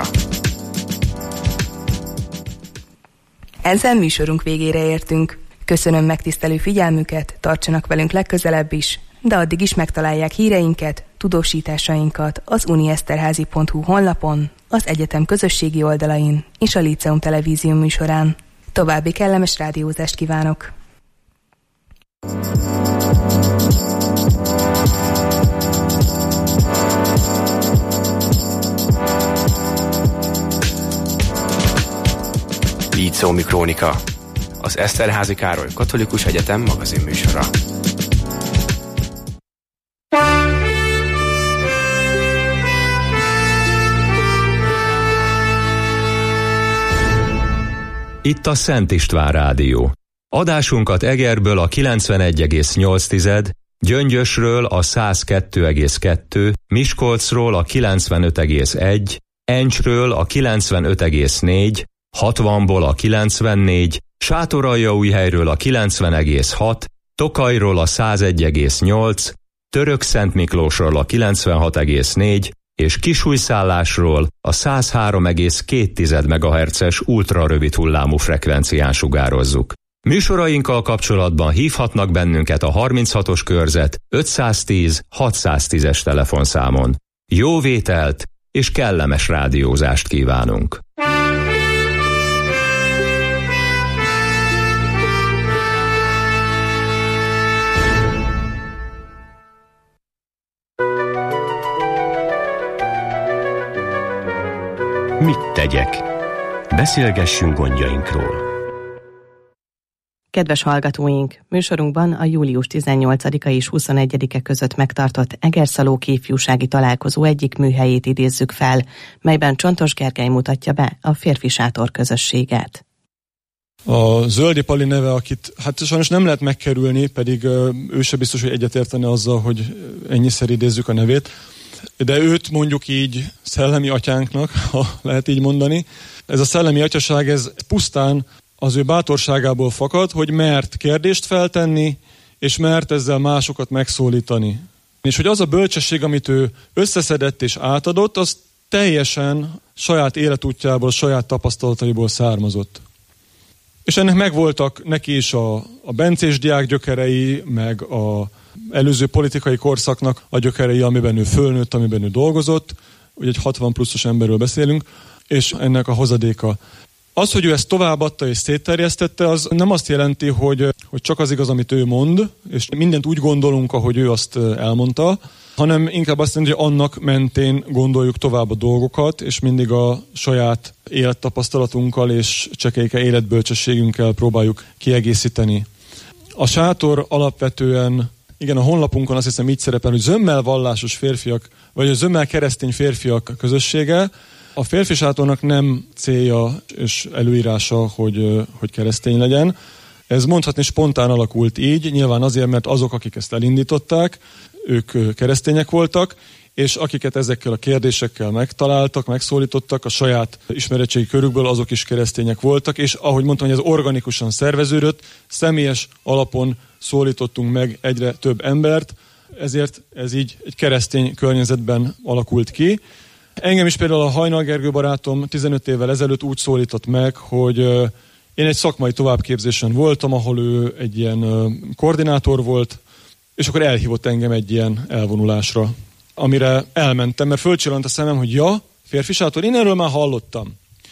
Ezzel műsorunk végére értünk. Köszönöm megtisztelő figyelmüket, tartsanak velünk legközelebb is, de addig is megtalálják híreinket, tudósításainkat az unieszterházy.hu honlapon, az egyetem közösségi oldalain és a Líceum televízió műsorán. További kellemes rádiózást kívánok! Líceumi Krónika, az Eszterházy Károly Katolikus Egyetem magazinműsora. Itt a Szent István Rádió. Adásunkat Egerből a 91,8, Gyöngyösről a 102,2, Miskolcról a 95,1, Encsről a 95,4, 60-ból a 94, Sátoraljaújhelyről a 90,6, Tokajról a 101,8, Törökszentmiklósról a 96,4, és kisújszállásról a 103,2 MHz-es ultrarövid hullámú frekvencián sugározzuk. Műsorainkkal kapcsolatban hívhatnak bennünket a 36-os körzet 510 610-es telefonszámon. Jó vételt és kellemes rádiózást kívánunk! Mit tegyek? Beszélgessünk gondjainkról. Kedves hallgatóink, műsorunkban a július 18-a és 21-e között megtartott Egerszalóki ifjúsági találkozó egyik műhelyét idézzük fel, melyben Csontos Gergely mutatja be a Férfi Sátor közösséget. A Zöldi Pali neve, akit hát sajnos nem lehet megkerülni, pedig ő se biztos, hogy egyetértene azzal, hogy ennyiszer idézzük a nevét, de őt mondjuk így szellemi atyánknak, ha lehet így mondani. Ez a szellemi atyaság, ez pusztán az ő bátorságából fakad, hogy mert kérdést feltenni, és mert ezzel másokat megszólítani. És hogy az a bölcsesség, amit ő összeszedett és átadott, az teljesen saját életútjából, saját tapasztalataiból származott. És ennek megvoltak neki is a bencés diák gyökerei, meg a előző politikai korszaknak a gyökerei, amiben ő fölnőtt, amiben ő dolgozott. Ugye egy 60 pluszos emberről beszélünk, és ennek a hozadéka. Az, hogy ő ezt továbbadta és szétterjesztette, az nem azt jelenti, hogy csak az igaz, amit ő mond, és mindent úgy gondolunk, ahogy ő azt elmondta, hanem inkább azt jelenti, hogy annak mentén gondoljuk tovább a dolgokat, és mindig a saját élettapasztalatunkkal és csekélyke életbölcsességünkkel próbáljuk kiegészíteni. A sátor alapvetően, igen, a honlapunkon azt hiszem így szerepel, hogy zömmel vallásos férfiak, vagy a zömmel keresztény férfiak közössége. A férfi sátornak nem célja és előírása, hogy keresztény legyen. Ez mondhatni spontán alakult így, nyilván azért, mert azok, akik ezt elindították, ők keresztények voltak, és akiket ezekkel a kérdésekkel megtaláltak, megszólítottak, a saját ismeretségi körükből azok is keresztények voltak, és ahogy mondtam, hogy ez organikusan szerveződött, személyes alapon szólítottunk meg egyre több embert, ezért ez így egy keresztény környezetben alakult ki. Engem is például a Hajnal Gergő barátom 15 évvel ezelőtt úgy szólított meg, hogy én egy szakmai továbbképzésen voltam, ahol ő egy ilyen koordinátor volt, és akkor elhívott engem egy ilyen elvonulásra, amire elmentem, mert fölcsillant a szemem, hogy ja, férfi sátor, én erről már hallottam.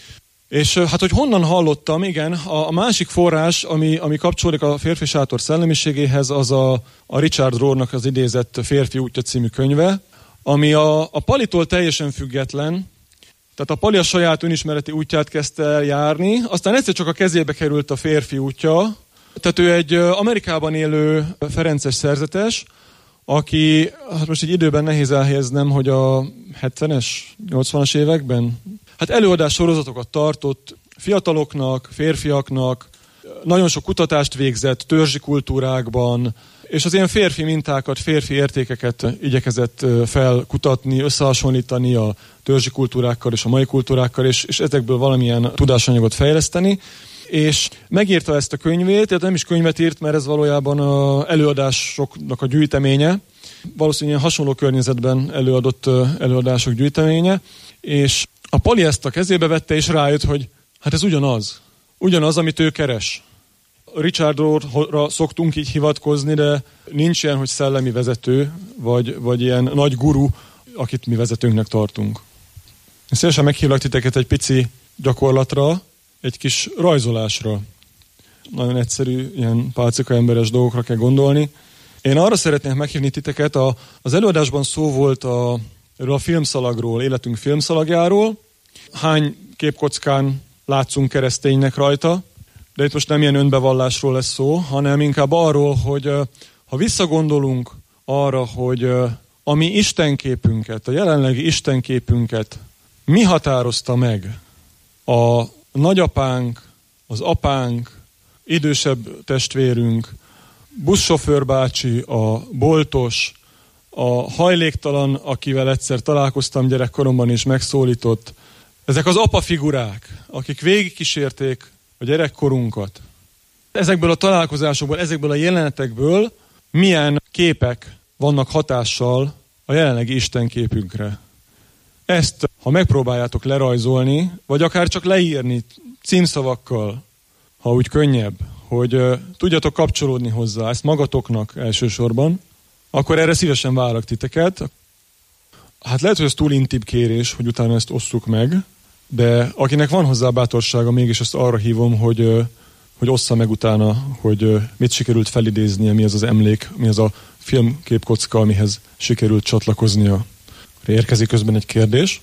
És hát, hogy honnan hallottam, igen, a másik forrás, ami kapcsolódik a férfi sátor szellemiségéhez, az a Richard Rohrnak az idézett Férfi útja című könyve, ami a Palitól teljesen független, tehát a Pali a saját önismereti útját kezdte el járni, aztán egyszer csak a kezébe került a férfi útja, tehát ő egy Amerikában élő ferences szerzetes, aki, hát most egy időben nehéz elhelyeznem, hogy a 70-es, 80-as években, hát előadás sorozatokat tartott fiataloknak, férfiaknak, nagyon sok kutatást végzett törzsi kultúrákban, és az ilyen férfi mintákat, férfi értékeket igyekezett felkutatni, összehasonlítani a törzsi kultúrákkal és a mai kultúrákkal, és ezekből valamilyen tudásanyagot fejleszteni. És megírta ezt a könyvét, tehát nem is könyvet írt, mert ez valójában az előadásoknak a gyűjteménye, valószínűleg hasonló környezetben előadott előadások gyűjteménye, és a Pali ezt a kezébe vette, és rájött, hogy hát ez ugyanaz, amit ő keres. Richard Rohrra szoktunk így hivatkozni, de nincs ilyen, hogy szellemi vezető, vagy ilyen nagy guru, akit mi vezetőnknek tartunk. Én szívesen meghívlak titeket egy pici gyakorlatra, egy kis rajzolásra. Nagyon egyszerű, ilyen pálcika emberes dolgokra kell gondolni. Én arra szeretnék meghívni titeket, az előadásban szó volt erről a filmszalagról, életünk filmszalagjáról. Hány képkockán látszunk kereszténynek rajta, de itt most nem ilyen önbevallásról lesz szó, hanem inkább arról, hogy ha visszagondolunk arra, hogy a mi istenképünket, a jelenlegi istenképünket mi határozta meg, a nagyapánk, az apánk, idősebb testvérünk, buszsofőr bácsi, a boltos, a hajléktalan, akivel egyszer találkoztam gyerekkoromban és megszólított. Ezek az apafigurák, akik végigkísérték a gyerekkorunkat. Ezekből a találkozásokból, ezekből a jelenetekből milyen képek vannak hatással a jelenlegi istenképünkre. Ezt, ha megpróbáljátok lerajzolni, vagy akár csak leírni címszavakkal, ha úgy könnyebb, hogy tudjatok kapcsolódni hozzá, ezt magatoknak elsősorban, akkor erre szívesen várok titeket. Hát lehet, hogy ez túl intim kérés, hogy utána ezt osszuk meg, de akinek van hozzá bátorsága, mégis ezt arra hívom, hogy ossza meg utána, hogy mit sikerült felidéznie, mi az az emlék, mi az a filmképkocka, amihez sikerült csatlakoznia. Érkezik közben egy kérdés.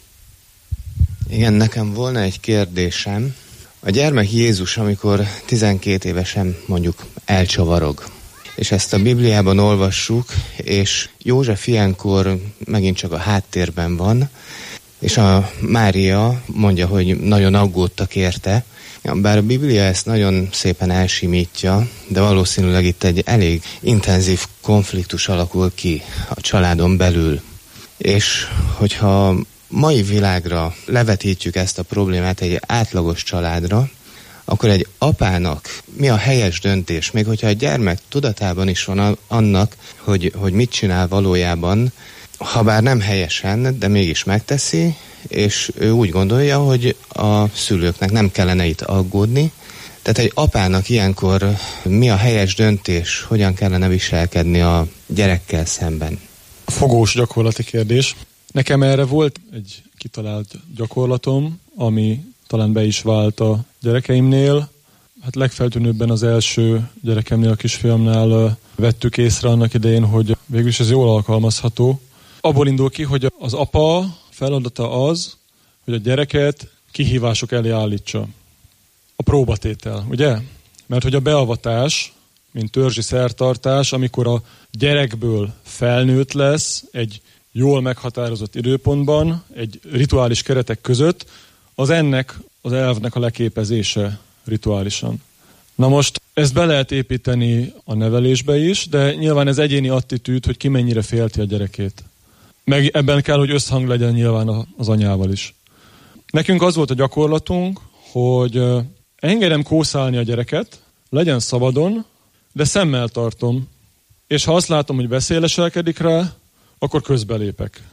Igen, nekem volna egy kérdésem. A gyermek Jézus, amikor 12 évesen mondjuk elcsavarog, és ezt a Bibliában olvassuk, és József ilyenkor megint csak a háttérben van, és a Mária mondja, hogy nagyon aggódtak érte, bár a Biblia ezt nagyon szépen elsimítja, de valószínűleg itt egy elég intenzív konfliktus alakul ki a családon belül. És hogyha mai világra levetítjük ezt a problémát egy átlagos családra, akkor egy apának mi a helyes döntés, még hogyha a gyermek tudatában is van annak, hogy mit csinál valójában, ha bár nem helyesen, de mégis megteszi, és ő úgy gondolja, hogy a szülőknek nem kellene itt aggódni. Tehát egy apának ilyenkor mi a helyes döntés, hogyan kellene viselkedni a gyerekkel szemben? Fogós gyakorlati kérdés. Nekem erre volt egy kitalált gyakorlatom, ami talán be is vált a gyerekeimnél. Hát legfeltűnőbben az első gyerekemnél, a kisfiamnál vettük észre annak idején, hogy végülis ez jól alkalmazható. Abból indul ki, hogy az apa feladata az, hogy a gyereket kihívások elé állítsa. A próbatétel, ugye? Mert hogy a beavatás, mint törzsi szertartás, amikor a gyerekből felnőtt lesz egy jól meghatározott időpontban, egy rituális keretek között, az ennek az elvnek a leképezése rituálisan. Na most ezt be lehet építeni a nevelésbe is, de nyilván ez egyéni attitűd, hogy ki mennyire félti a gyerekét. Meg ebben kell, hogy összhang legyen nyilván az anyával is. Nekünk az volt a gyakorlatunk, hogy engedem kószálni a gyereket, legyen szabadon, de szemmel tartom, és ha azt látom, hogy veszélyleselkedik rá, akkor közbelépek.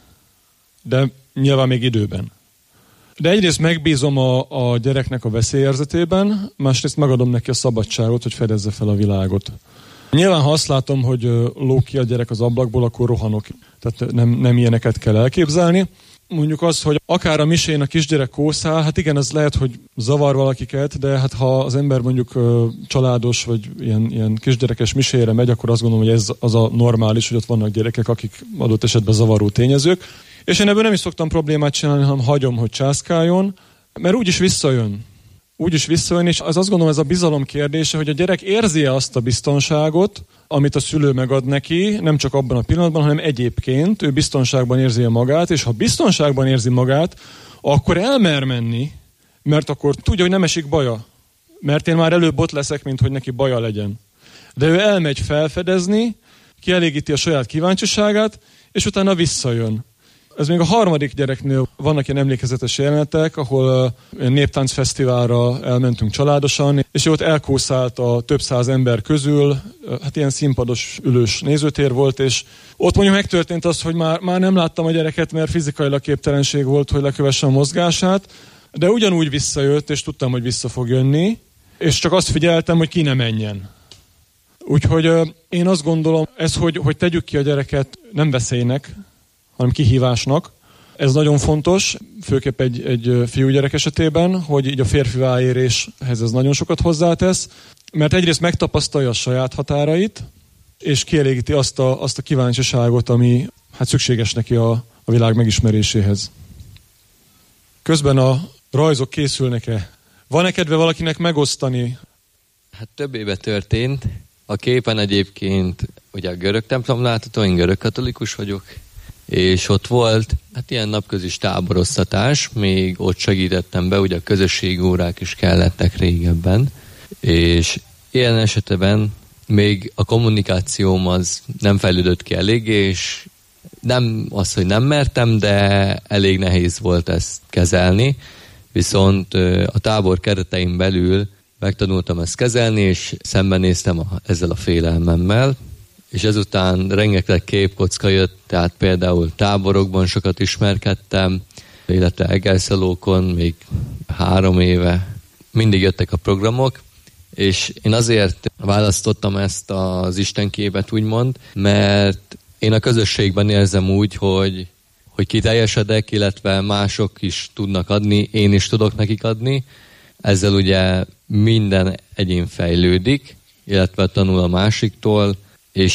De nyilván még időben. De egyrészt megbízom a gyereknek a veszélyérzetében, másrészt megadom neki a szabadságot, hogy fedezze fel a világot. Nyilván, ha azt látom, hogy lóg ki a gyerek az ablakból, akkor rohanok. Tehát nem ilyeneket kell elképzelni. Mondjuk az, hogy akár a misén a kisgyerek kószál, hát igen, az lehet, hogy zavar valakiket, de hát ha az ember mondjuk családos, vagy ilyen kisgyerekes misére megy, akkor azt gondolom, hogy ez az a normális, hogy ott vannak gyerekek, akik adott esetben zavaró tényezők. És én ebből nem is szoktam problémát csinálni, hanem hagyom, hogy császkáljon, mert úgyis visszajön. És az azt gondolom, ez a bizalom kérdése, hogy a gyerek érzi-e azt a biztonságot, amit a szülő megad neki, nem csak abban a pillanatban, hanem egyébként ő biztonságban érzi magát, és ha biztonságban érzi magát, akkor elmer menni, mert akkor tudja, hogy nem esik baja. Mert én már előbb ott leszek, mint hogy neki baja legyen. De ő elmegy felfedezni, kielégíti a saját kíváncsiságát, és utána visszajön. Ez még a harmadik gyereknél vannak ilyen emlékezetes jelenetek, ahol néptáncfesztiválra elmentünk családosan, és ott elkószált a több száz ember közül, hát ilyen színpados ülős nézőtér volt, és ott mondjuk megtörtént az, hogy már nem láttam a gyereket, mert fizikailag képtelenség volt, hogy lekövesse a mozgását, de ugyanúgy visszajött, és tudtam, hogy vissza fog jönni, és csak azt figyeltem, hogy ki ne menjen. Úgyhogy én azt gondolom, ez, hogy tegyük ki a gyereket nem veszélynek, hanem kihívásnak. Ez nagyon fontos, főképp egy fiúgyerek esetében, hogy így a férfivá éréshez ez nagyon sokat hozzátesz, mert egyrészt megtapasztalja a saját határait, és kielégíti azt a kíváncsiságot, ami hát szükséges neki a világ megismeréséhez. Közben a rajzok készülnek-e? Van-e kedve valakinek megosztani? Hát több éve történt. A képen egyébként ugye a görög templom látható, én görög katolikus vagyok, és ott volt hát ilyen napközis táboroztatás, még ott segítettem be, ugye a közösségi órák is kellettek régebben, és ilyen esetben még a kommunikációm az nem fejlődött ki eléggé, és nem az, hogy nem mertem, de elég nehéz volt ezt kezelni, viszont a tábor keretein belül megtanultam ezt kezelni, és szembenéztem ezzel a félelmemmel, és ezután rengeteg képkocka jött, tehát például táborokban sokat ismerkedtem, illetve Egerszalókon még 3 éve mindig jöttek a programok, és én azért választottam ezt az istenképet, úgymond, mert én a közösségben érzem úgy, hogy kiteljesedek, illetve mások is tudnak adni, én is tudok nekik adni. Ezzel ugye minden egyén fejlődik, illetve tanul a másiktól, és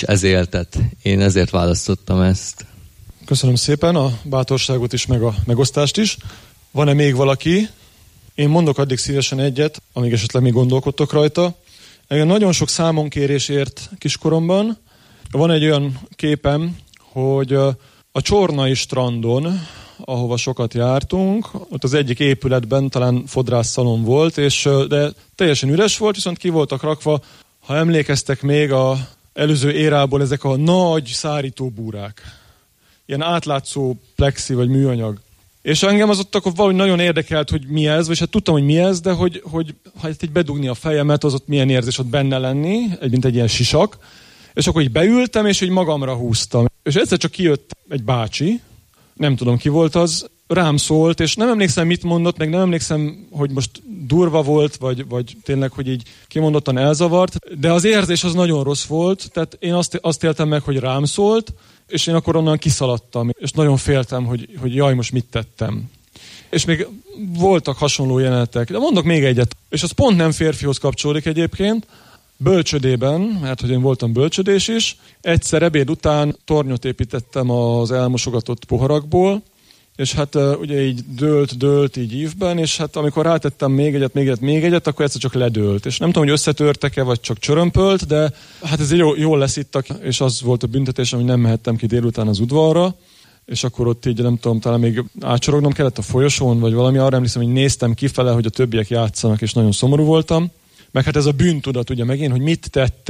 én ezért választottam ezt. Köszönöm szépen a bátorságot is, meg a megosztást is. Van-e még valaki? Én mondok addig szívesen egyet, amíg esetleg még gondolkodtok rajta. Engem nagyon sok számonkérés ért kiskoromban. Van egy olyan képem, hogy a Csornai strandon, ahova sokat jártunk, ott az egyik épületben talán fodrászszalon volt, de teljesen üres volt, viszont ki voltak rakva, ha emlékeztek még az előző érából, ezek a nagy szárítóbúrák. Ilyen átlátszó plexi vagy műanyag. És engem az ott akkor valahogy nagyon érdekelt, hogy mi ez, vagy hát tudtam, hogy mi ez, de hogy ha ezt így bedugni a fejemet, az ott milyen érzés ott benne lenni, mint egy ilyen sisak. És akkor így beültem, és így magamra húztam. És egyszer csak kijött egy bácsi, nem tudom ki volt az, rám szólt, és nem emlékszem mit mondott, meg nem emlékszem, hogy most durva volt, vagy tényleg, hogy így kimondottan elzavart, de az érzés az nagyon rossz volt, tehát én azt éltem meg, hogy rám szólt, és én akkor onnan kiszaladtam, és nagyon féltem, hogy jaj, most mit tettem. És még voltak hasonló jelenetek, de mondok még egyet, és az pont nem férfihoz kapcsolódik egyébként. Bölcsödében, mert hogy én voltam bölcsödés is, egyszer ebéd után tornyot építettem az elmosogatott poharakból, és hát ugye így dőlt így ívben, és hát amikor rátettem még egyet, akkor egyszer csak ledőlt. És nem tudom, hogy összetörtek-e, vagy csak csörömpölt, de hát ez jól leszittak, és az volt a büntetésem, hogy nem mehettem ki délután az udvarra, és akkor ott így nem tudom, talán még átsorognom kellett a folyosón, vagy valami, arra emlékszem, hogy néztem kifele, hogy a többiek játszanak, és nagyon szomorú voltam. Meg hát ez a bűntudat ugye megint, hogy mit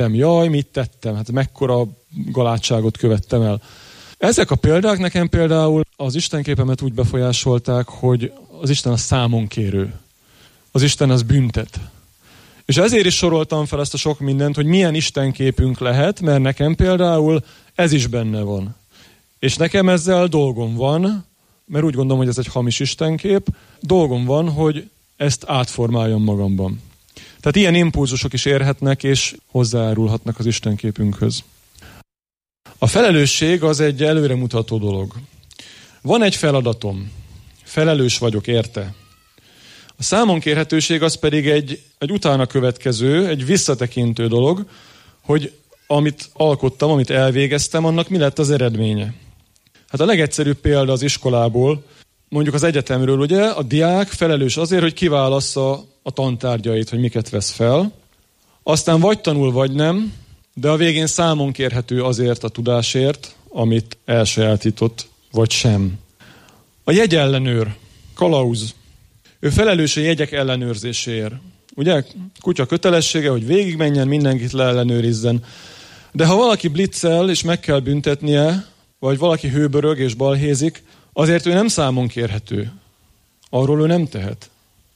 tettem, hát mekkora galátságot követtem el. Ezek a példák nekem például az istenképemet úgy befolyásolták, hogy az Isten az számonkérő. Az Isten az büntet. És ezért is soroltam fel ezt a sok mindent, hogy milyen istenképünk lehet, mert nekem például ez is benne van. És nekem ezzel dolgom van, mert úgy gondolom, hogy ez egy hamis istenkép, dolgom van, hogy ezt átformáljam magamban. Tehát ilyen impulzusok is érhetnek, és hozzájárulhatnak az istenképünkhöz. A felelősség az egy előremutató dolog. Van egy feladatom, felelős vagyok érte. A számonkérhetőség az pedig egy utána következő, egy visszatekintő dolog, hogy amit alkottam, amit elvégeztem, annak mi lett az eredménye. Hát a legegyszerűbb példa az iskolából, mondjuk az egyetemről, ugye, a diák felelős azért, hogy kiválassza a tantárgyait, hogy miket vesz fel. Aztán vagy tanul, vagy nem, de a végén számon kérhető azért a tudásért, amit elsajátított, vagy sem. A jegyellenőr, kalauz, ő felelős a jegyek ellenőrzéséért. Ugye, kutya kötelessége, hogy végigmenjen, mindenkit leellenőrizzen. De ha valaki bliccel, és meg kell büntetnie, vagy valaki hőbörög és balhézik, azért ő nem számon kérhető. Arról ő nem tehet.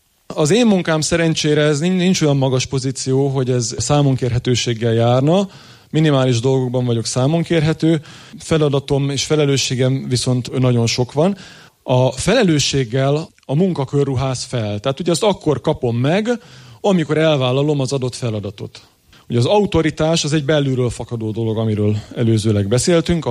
Az én munkám szerencsére ez nincs olyan magas pozíció, hogy ez számonkérhetőséggel járna. Minimális dolgokban vagyok számonkérhető. Feladatom és felelősségem viszont nagyon sok van. A felelősséggel a munkakör ruház fel. Tehát ugye azt akkor kapom meg, amikor elvállalom az adott feladatot. Ugye az autoritás az egy belülről fakadó dolog, amiről előzőleg beszéltünk.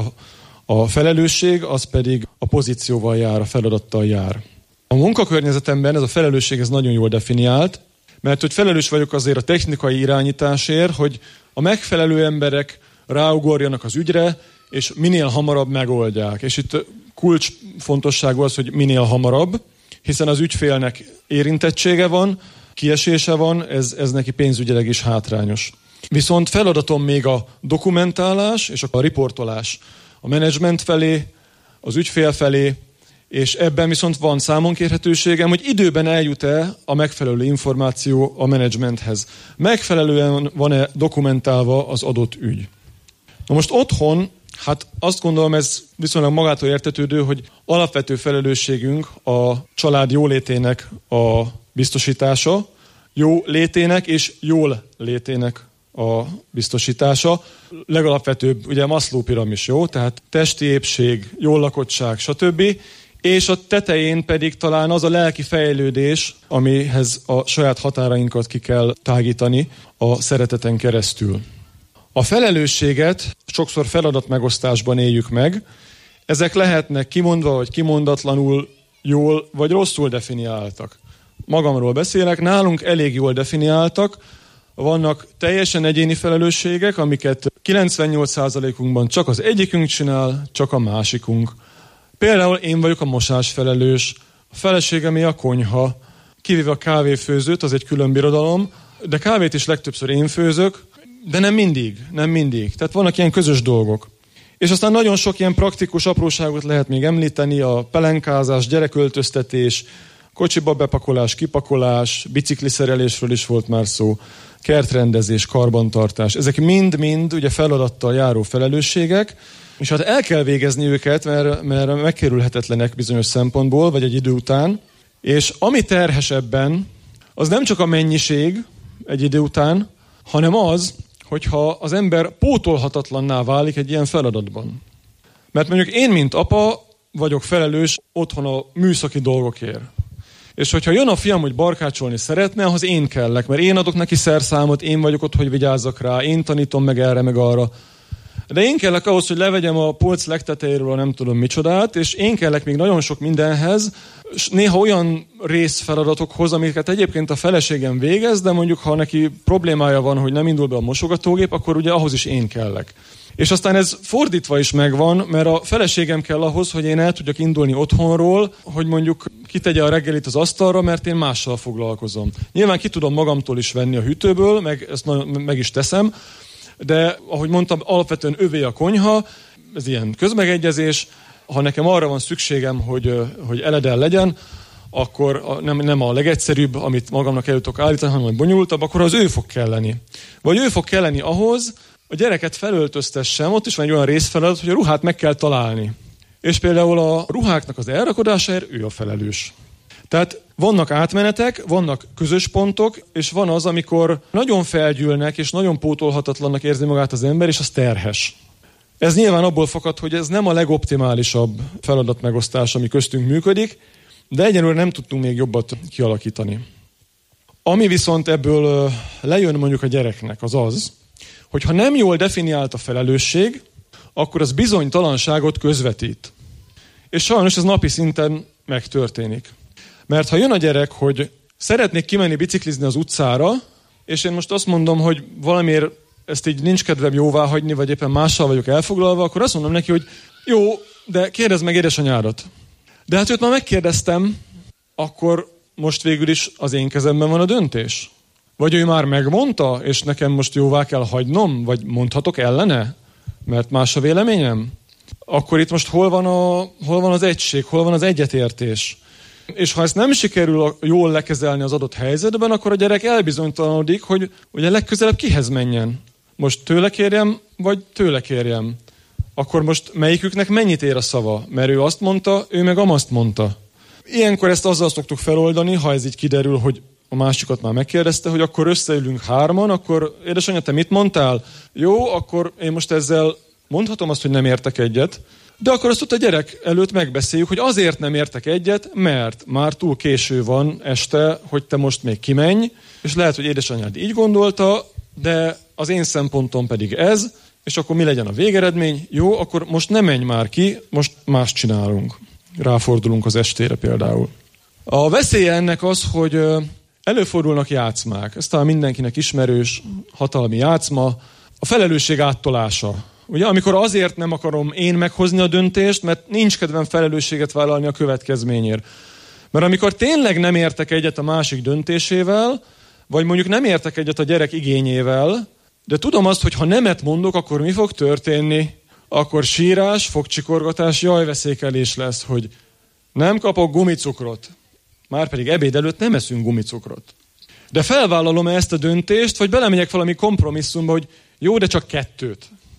A felelősség az pedig a pozícióval jár, a feladattal jár. A munkakörnyezetemben ez a felelősség ez nagyon jól definiált, mert hogy felelős vagyok azért a technikai irányításért, hogy a megfelelő emberek ráugorjanak az ügyre, és minél hamarabb megoldják. És itt kulcsfontosságú az, hogy minél hamarabb, hiszen az ügyfélnek érintettsége van, kiesése van, ez neki pénzügyileg is hátrányos. Viszont feladatom még a dokumentálás és a riportolás a menedzsment felé, az ügyfél felé, és ebben viszont van számonkérhetőségem, hogy időben eljut-e a megfelelő információ a menedzsmenthez. Megfelelően van-e dokumentálva az adott ügy. Na most otthon, hát azt gondolom, ez viszonylag magától értetődő, hogy alapvető felelősségünk a család jólétének a biztosítása, jó létének és jól létének a biztosítása. Legalapvetőbb, ugye Maslow piramis, jó? Tehát testi épség, jól lakottság, stb. és a tetején pedig talán az a lelki fejlődés, amihez a saját határainkat ki kell tágítani a szereteten keresztül. A felelősséget sokszor feladatmegosztásban éljük meg. Ezek lehetnek kimondva vagy kimondatlanul jól vagy rosszul definiáltak. Magamról beszélek, nálunk elég jól definiáltak, vannak teljesen egyéni felelősségek, amiket 98%-unkban csak az egyikünk csinál, csak a másikunk. Például én vagyok a mosás felelős, a feleségemé a konyha, kivéve a kávéfőzőt, az egy külön birodalom, de kávét is legtöbbször én főzök, de nem mindig. Tehát vannak ilyen közös dolgok. És aztán nagyon sok ilyen praktikus apróságot lehet még említeni, a pelenkázás, gyereköltöztetés, kocsiba bepakolás, kipakolás, bicikliszerelésről is volt már szó, kertrendezés, karbantartás. Ezek mind-mind ugye feladattal járó felelősségek, és hát el kell végezni őket, mert megkerülhetetlenek bizonyos szempontból, vagy egy idő után. És ami terhes ebben, az nem csak a mennyiség egy idő után, hanem az, hogyha az ember pótolhatatlanná válik egy ilyen feladatban. Mert mondjuk én, mint apa, vagyok felelős otthon a műszaki dolgokért. És hogyha jön a fiam, hogy barkácsolni szeretne, ahhoz én kellek, mert én adok neki szerszámot, én vagyok ott, hogy vigyázzak rá, én tanítom meg erre, meg arra. De én kellek ahhoz, hogy levegyem a polc legtetejéről a nem tudom micsodát, és én kellek még nagyon sok mindenhez, és néha olyan részfeladatokhoz, amiket egyébként a feleségem végez, de mondjuk ha neki problémája van, hogy nem indul be a mosogatógép, akkor ugye ahhoz is én kellek. És aztán ez fordítva is megvan, mert a feleségem kell ahhoz, hogy én el tudjak indulni otthonról, hogy mondjuk kitegye a reggelit az asztalra, mert én mással foglalkozom. Nyilván ki tudom magamtól is venni a hűtőből, meg ezt meg is teszem, de ahogy mondtam, alapvetően övé a konyha, ez ilyen közmegegyezés. Ha nekem arra van szükségem, hogy eledel legyen, akkor nem a legegyszerűbb, amit magamnak el tudok állítani, hanem bonyolultabb, akkor az ő fog kelleni. Vagy ő fog kelleni ahhoz, a gyereket felöltöztessem, ott is van egy olyan részfeladat, hogy a ruhát meg kell találni. És például a ruháknak az elrakodásáért ő a felelős. Tehát vannak átmenetek, vannak közös pontok, és van az, amikor nagyon felgyűlnek, és nagyon pótolhatatlannak érzi magát az ember, és az terhes. Ez nyilván abból fakad, hogy ez nem a legoptimálisabb feladatmegosztás, ami köztünk működik, de egyenlőre nem tudtunk még jobbat kialakítani. Ami viszont ebből lejön mondjuk a gyereknek, az az, hogy ha nem jól definiált a felelősség, akkor az bizonytalanságot közvetít. És sajnos ez napi szinten megtörténik. Mert ha jön a gyerek, hogy szeretnék kimenni biciklizni az utcára, és én most azt mondom, hogy valamiért ezt így nincs kedvem jóvá hagyni, vagy éppen mással vagyok elfoglalva, akkor azt mondom neki, hogy jó, de kérdezd meg édesanyádat. De hát őt már megkérdeztem, akkor most végül is az én kezemben van a döntés. Vagy ő már megmondta, és nekem most jóvá kell hagynom, vagy mondhatok ellene, mert más a véleményem? Akkor itt most hol van az egység, hol van az egyetértés? És ha ezt nem sikerül jól lekezelni az adott helyzetben, akkor a gyerek elbizonytalanodik, hogy ugye legközelebb kihez menjen. Most tőle kérjem, vagy tőle kérjem. Akkor most melyiküknek mennyit ér a szava? Mert ő azt mondta, ő meg amazt mondta. Ilyenkor ezt azzal szoktuk feloldani, ha ez így kiderül, hogy a másikat már megkérdezte, hogy akkor összeülünk hárman, akkor édesanyja, te mit mondtál? Jó, akkor én most ezzel mondhatom azt, hogy nem értek egyet, de akkor azt ott a gyerek előtt megbeszéljük, hogy azért nem értek egyet, mert már túl késő van este, hogy te most még kimenj, és lehet, hogy édesanyád így gondolta, de az én szempontom pedig ez, és akkor mi legyen a végeredmény? Jó, akkor most ne menj már ki, most mást csinálunk. Ráfordulunk az estére például. A veszélye ennek az, hogy előfordulnak játszmák. Ez talán mindenkinek ismerős hatalmi játszma. A felelősség áttolása. Ugye, amikor azért nem akarom én meghozni a döntést, mert nincs kedvem felelősséget vállalni a következményért. Mert amikor tényleg nem értek egyet a másik döntésével, vagy mondjuk nem értek egyet a gyerek igényével, de tudom azt, hogy ha nemet mondok, akkor mi fog történni? Akkor sírás, fogcsikorgatás, jajveszékelés lesz, hogy nem kapok gumicukrot. Márpedig ebéd előtt nem eszünk gumicukrot. De felvállalom ezt a döntést, vagy belemegyek valami kompromisszumba, hogy jó, de csak 2.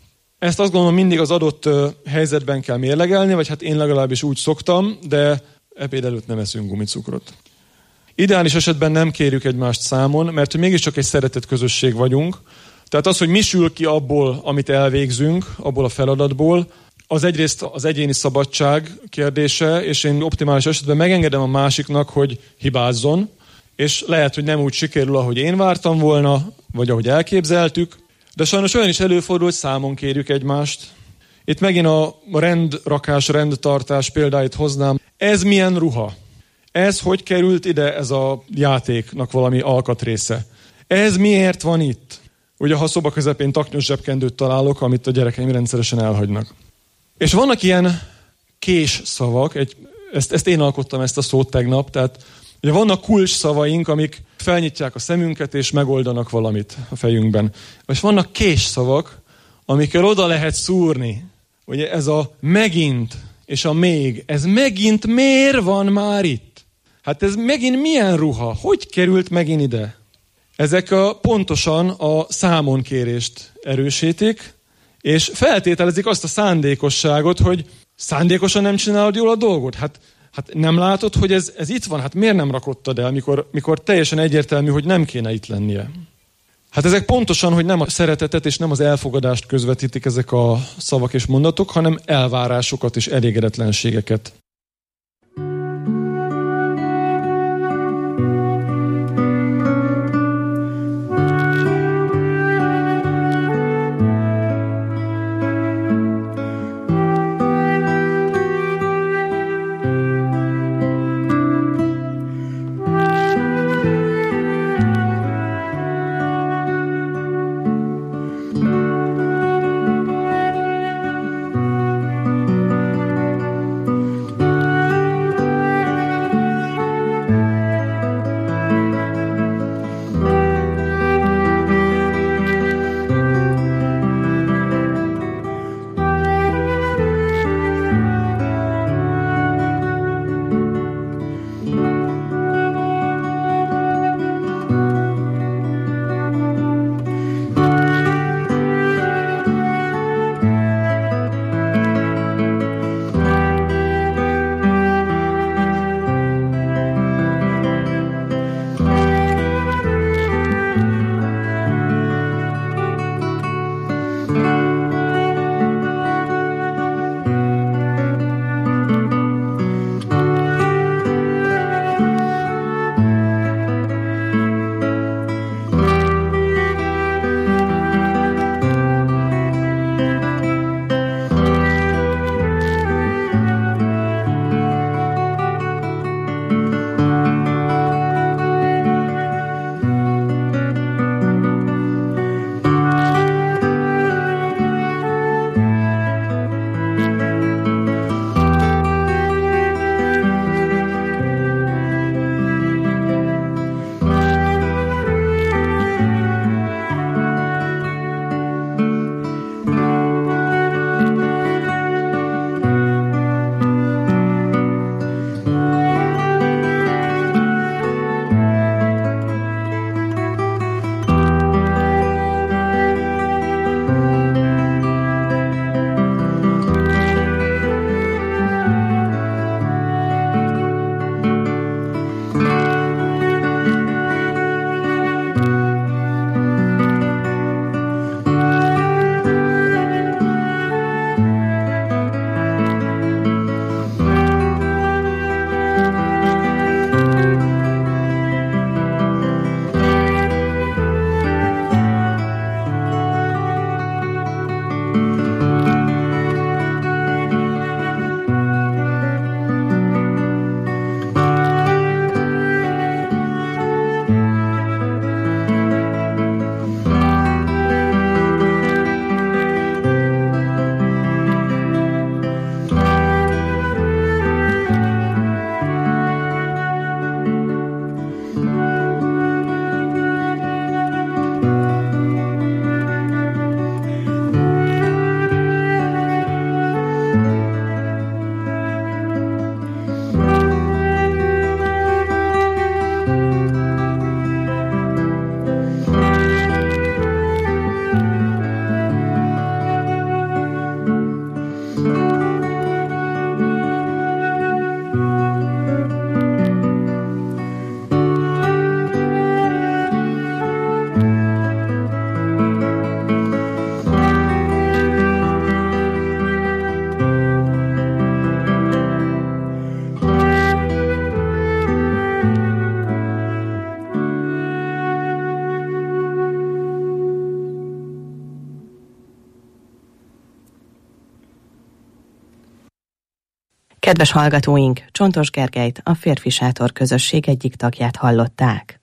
Ezt azt gondolom mindig az adott helyzetben kell mérlegelni, vagy hát én legalábbis úgy szoktam, de ebéd előtt nem eszünk gumicukrot. Ideális esetben nem kérjük egymást számon, mert mégiscsak egy szeretett közösség vagyunk. Tehát az, hogy mi sül ki abból, amit elvégzünk, abból a feladatból, az egyrészt az egyéni szabadság kérdése, és én optimális esetben megengedem a másiknak, hogy hibázzon, és lehet, hogy nem úgy sikerül, ahogy én vártam volna, vagy ahogy elképzeltük, de sajnos olyan is előfordul, hogy számon kérjük egymást. Itt megint a rendrakás, rendtartás példáit hoznám. Ez milyen ruha? Ez hogy került ide, ez a játéknak valami alkatrésze? Ez miért van itt? Ugye, ha szoba közepén taknyos zsebkendőt találok, amit a gyerekeim rendszeresen elhagynak. És vannak ilyen kés szavak, ezt én alkottam, ezt a szót tegnap, tehát ugye vannak kulcs szavaink, amik felnyitják a szemünket és megoldanak valamit a fejünkben. És vannak kés szavak, amikkel oda lehet szúrni. Ugye ez a megint és a még, ez megint miért van már itt? Hát ez megint milyen ruha? Hogy került megint ide? Ezek pontosan a számonkérést erősítik, és feltételezik azt a szándékosságot, hogy szándékosan nem csinálod jól a dolgot. Hát nem látod, hogy ez itt van? Hát miért nem rakottad el, mikor teljesen egyértelmű, hogy nem kéne itt lennie? Hát ezek pontosan, hogy nem a szeretetet és nem az elfogadást közvetítik ezek a szavak és mondatok, hanem elvárásokat és elégedetlenségeket. Kedves hallgatóink, Csontos Gergelyt, a Férfi Sátor közösség egyik tagját hallották.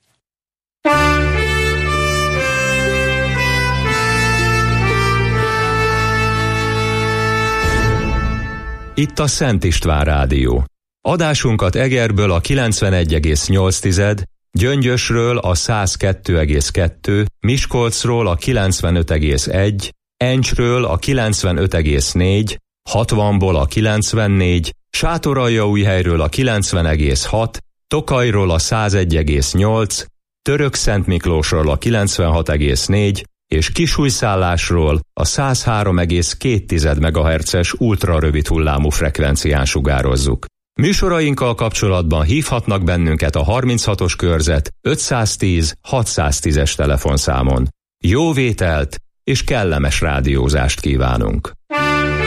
Itt a Szent István Rádió. Adásunkat Egerből a 91,8, Gyöngyösről a 102,2, Miskolcról a 95,1, Encsről a 95,4, 60-ból a 94, Sátoraljaújhelyről a 90,6, Tokajról a 101,8, Törökszentmiklósról a 96,4 és Kisújszállásról a 103,2 MHz-es ultrarövid hullámú frekvencián sugározzuk. Műsorainkkal kapcsolatban hívhatnak bennünket a 36-os körzet 510 610-es telefonszámon. Jó vételt és kellemes rádiózást kívánunk!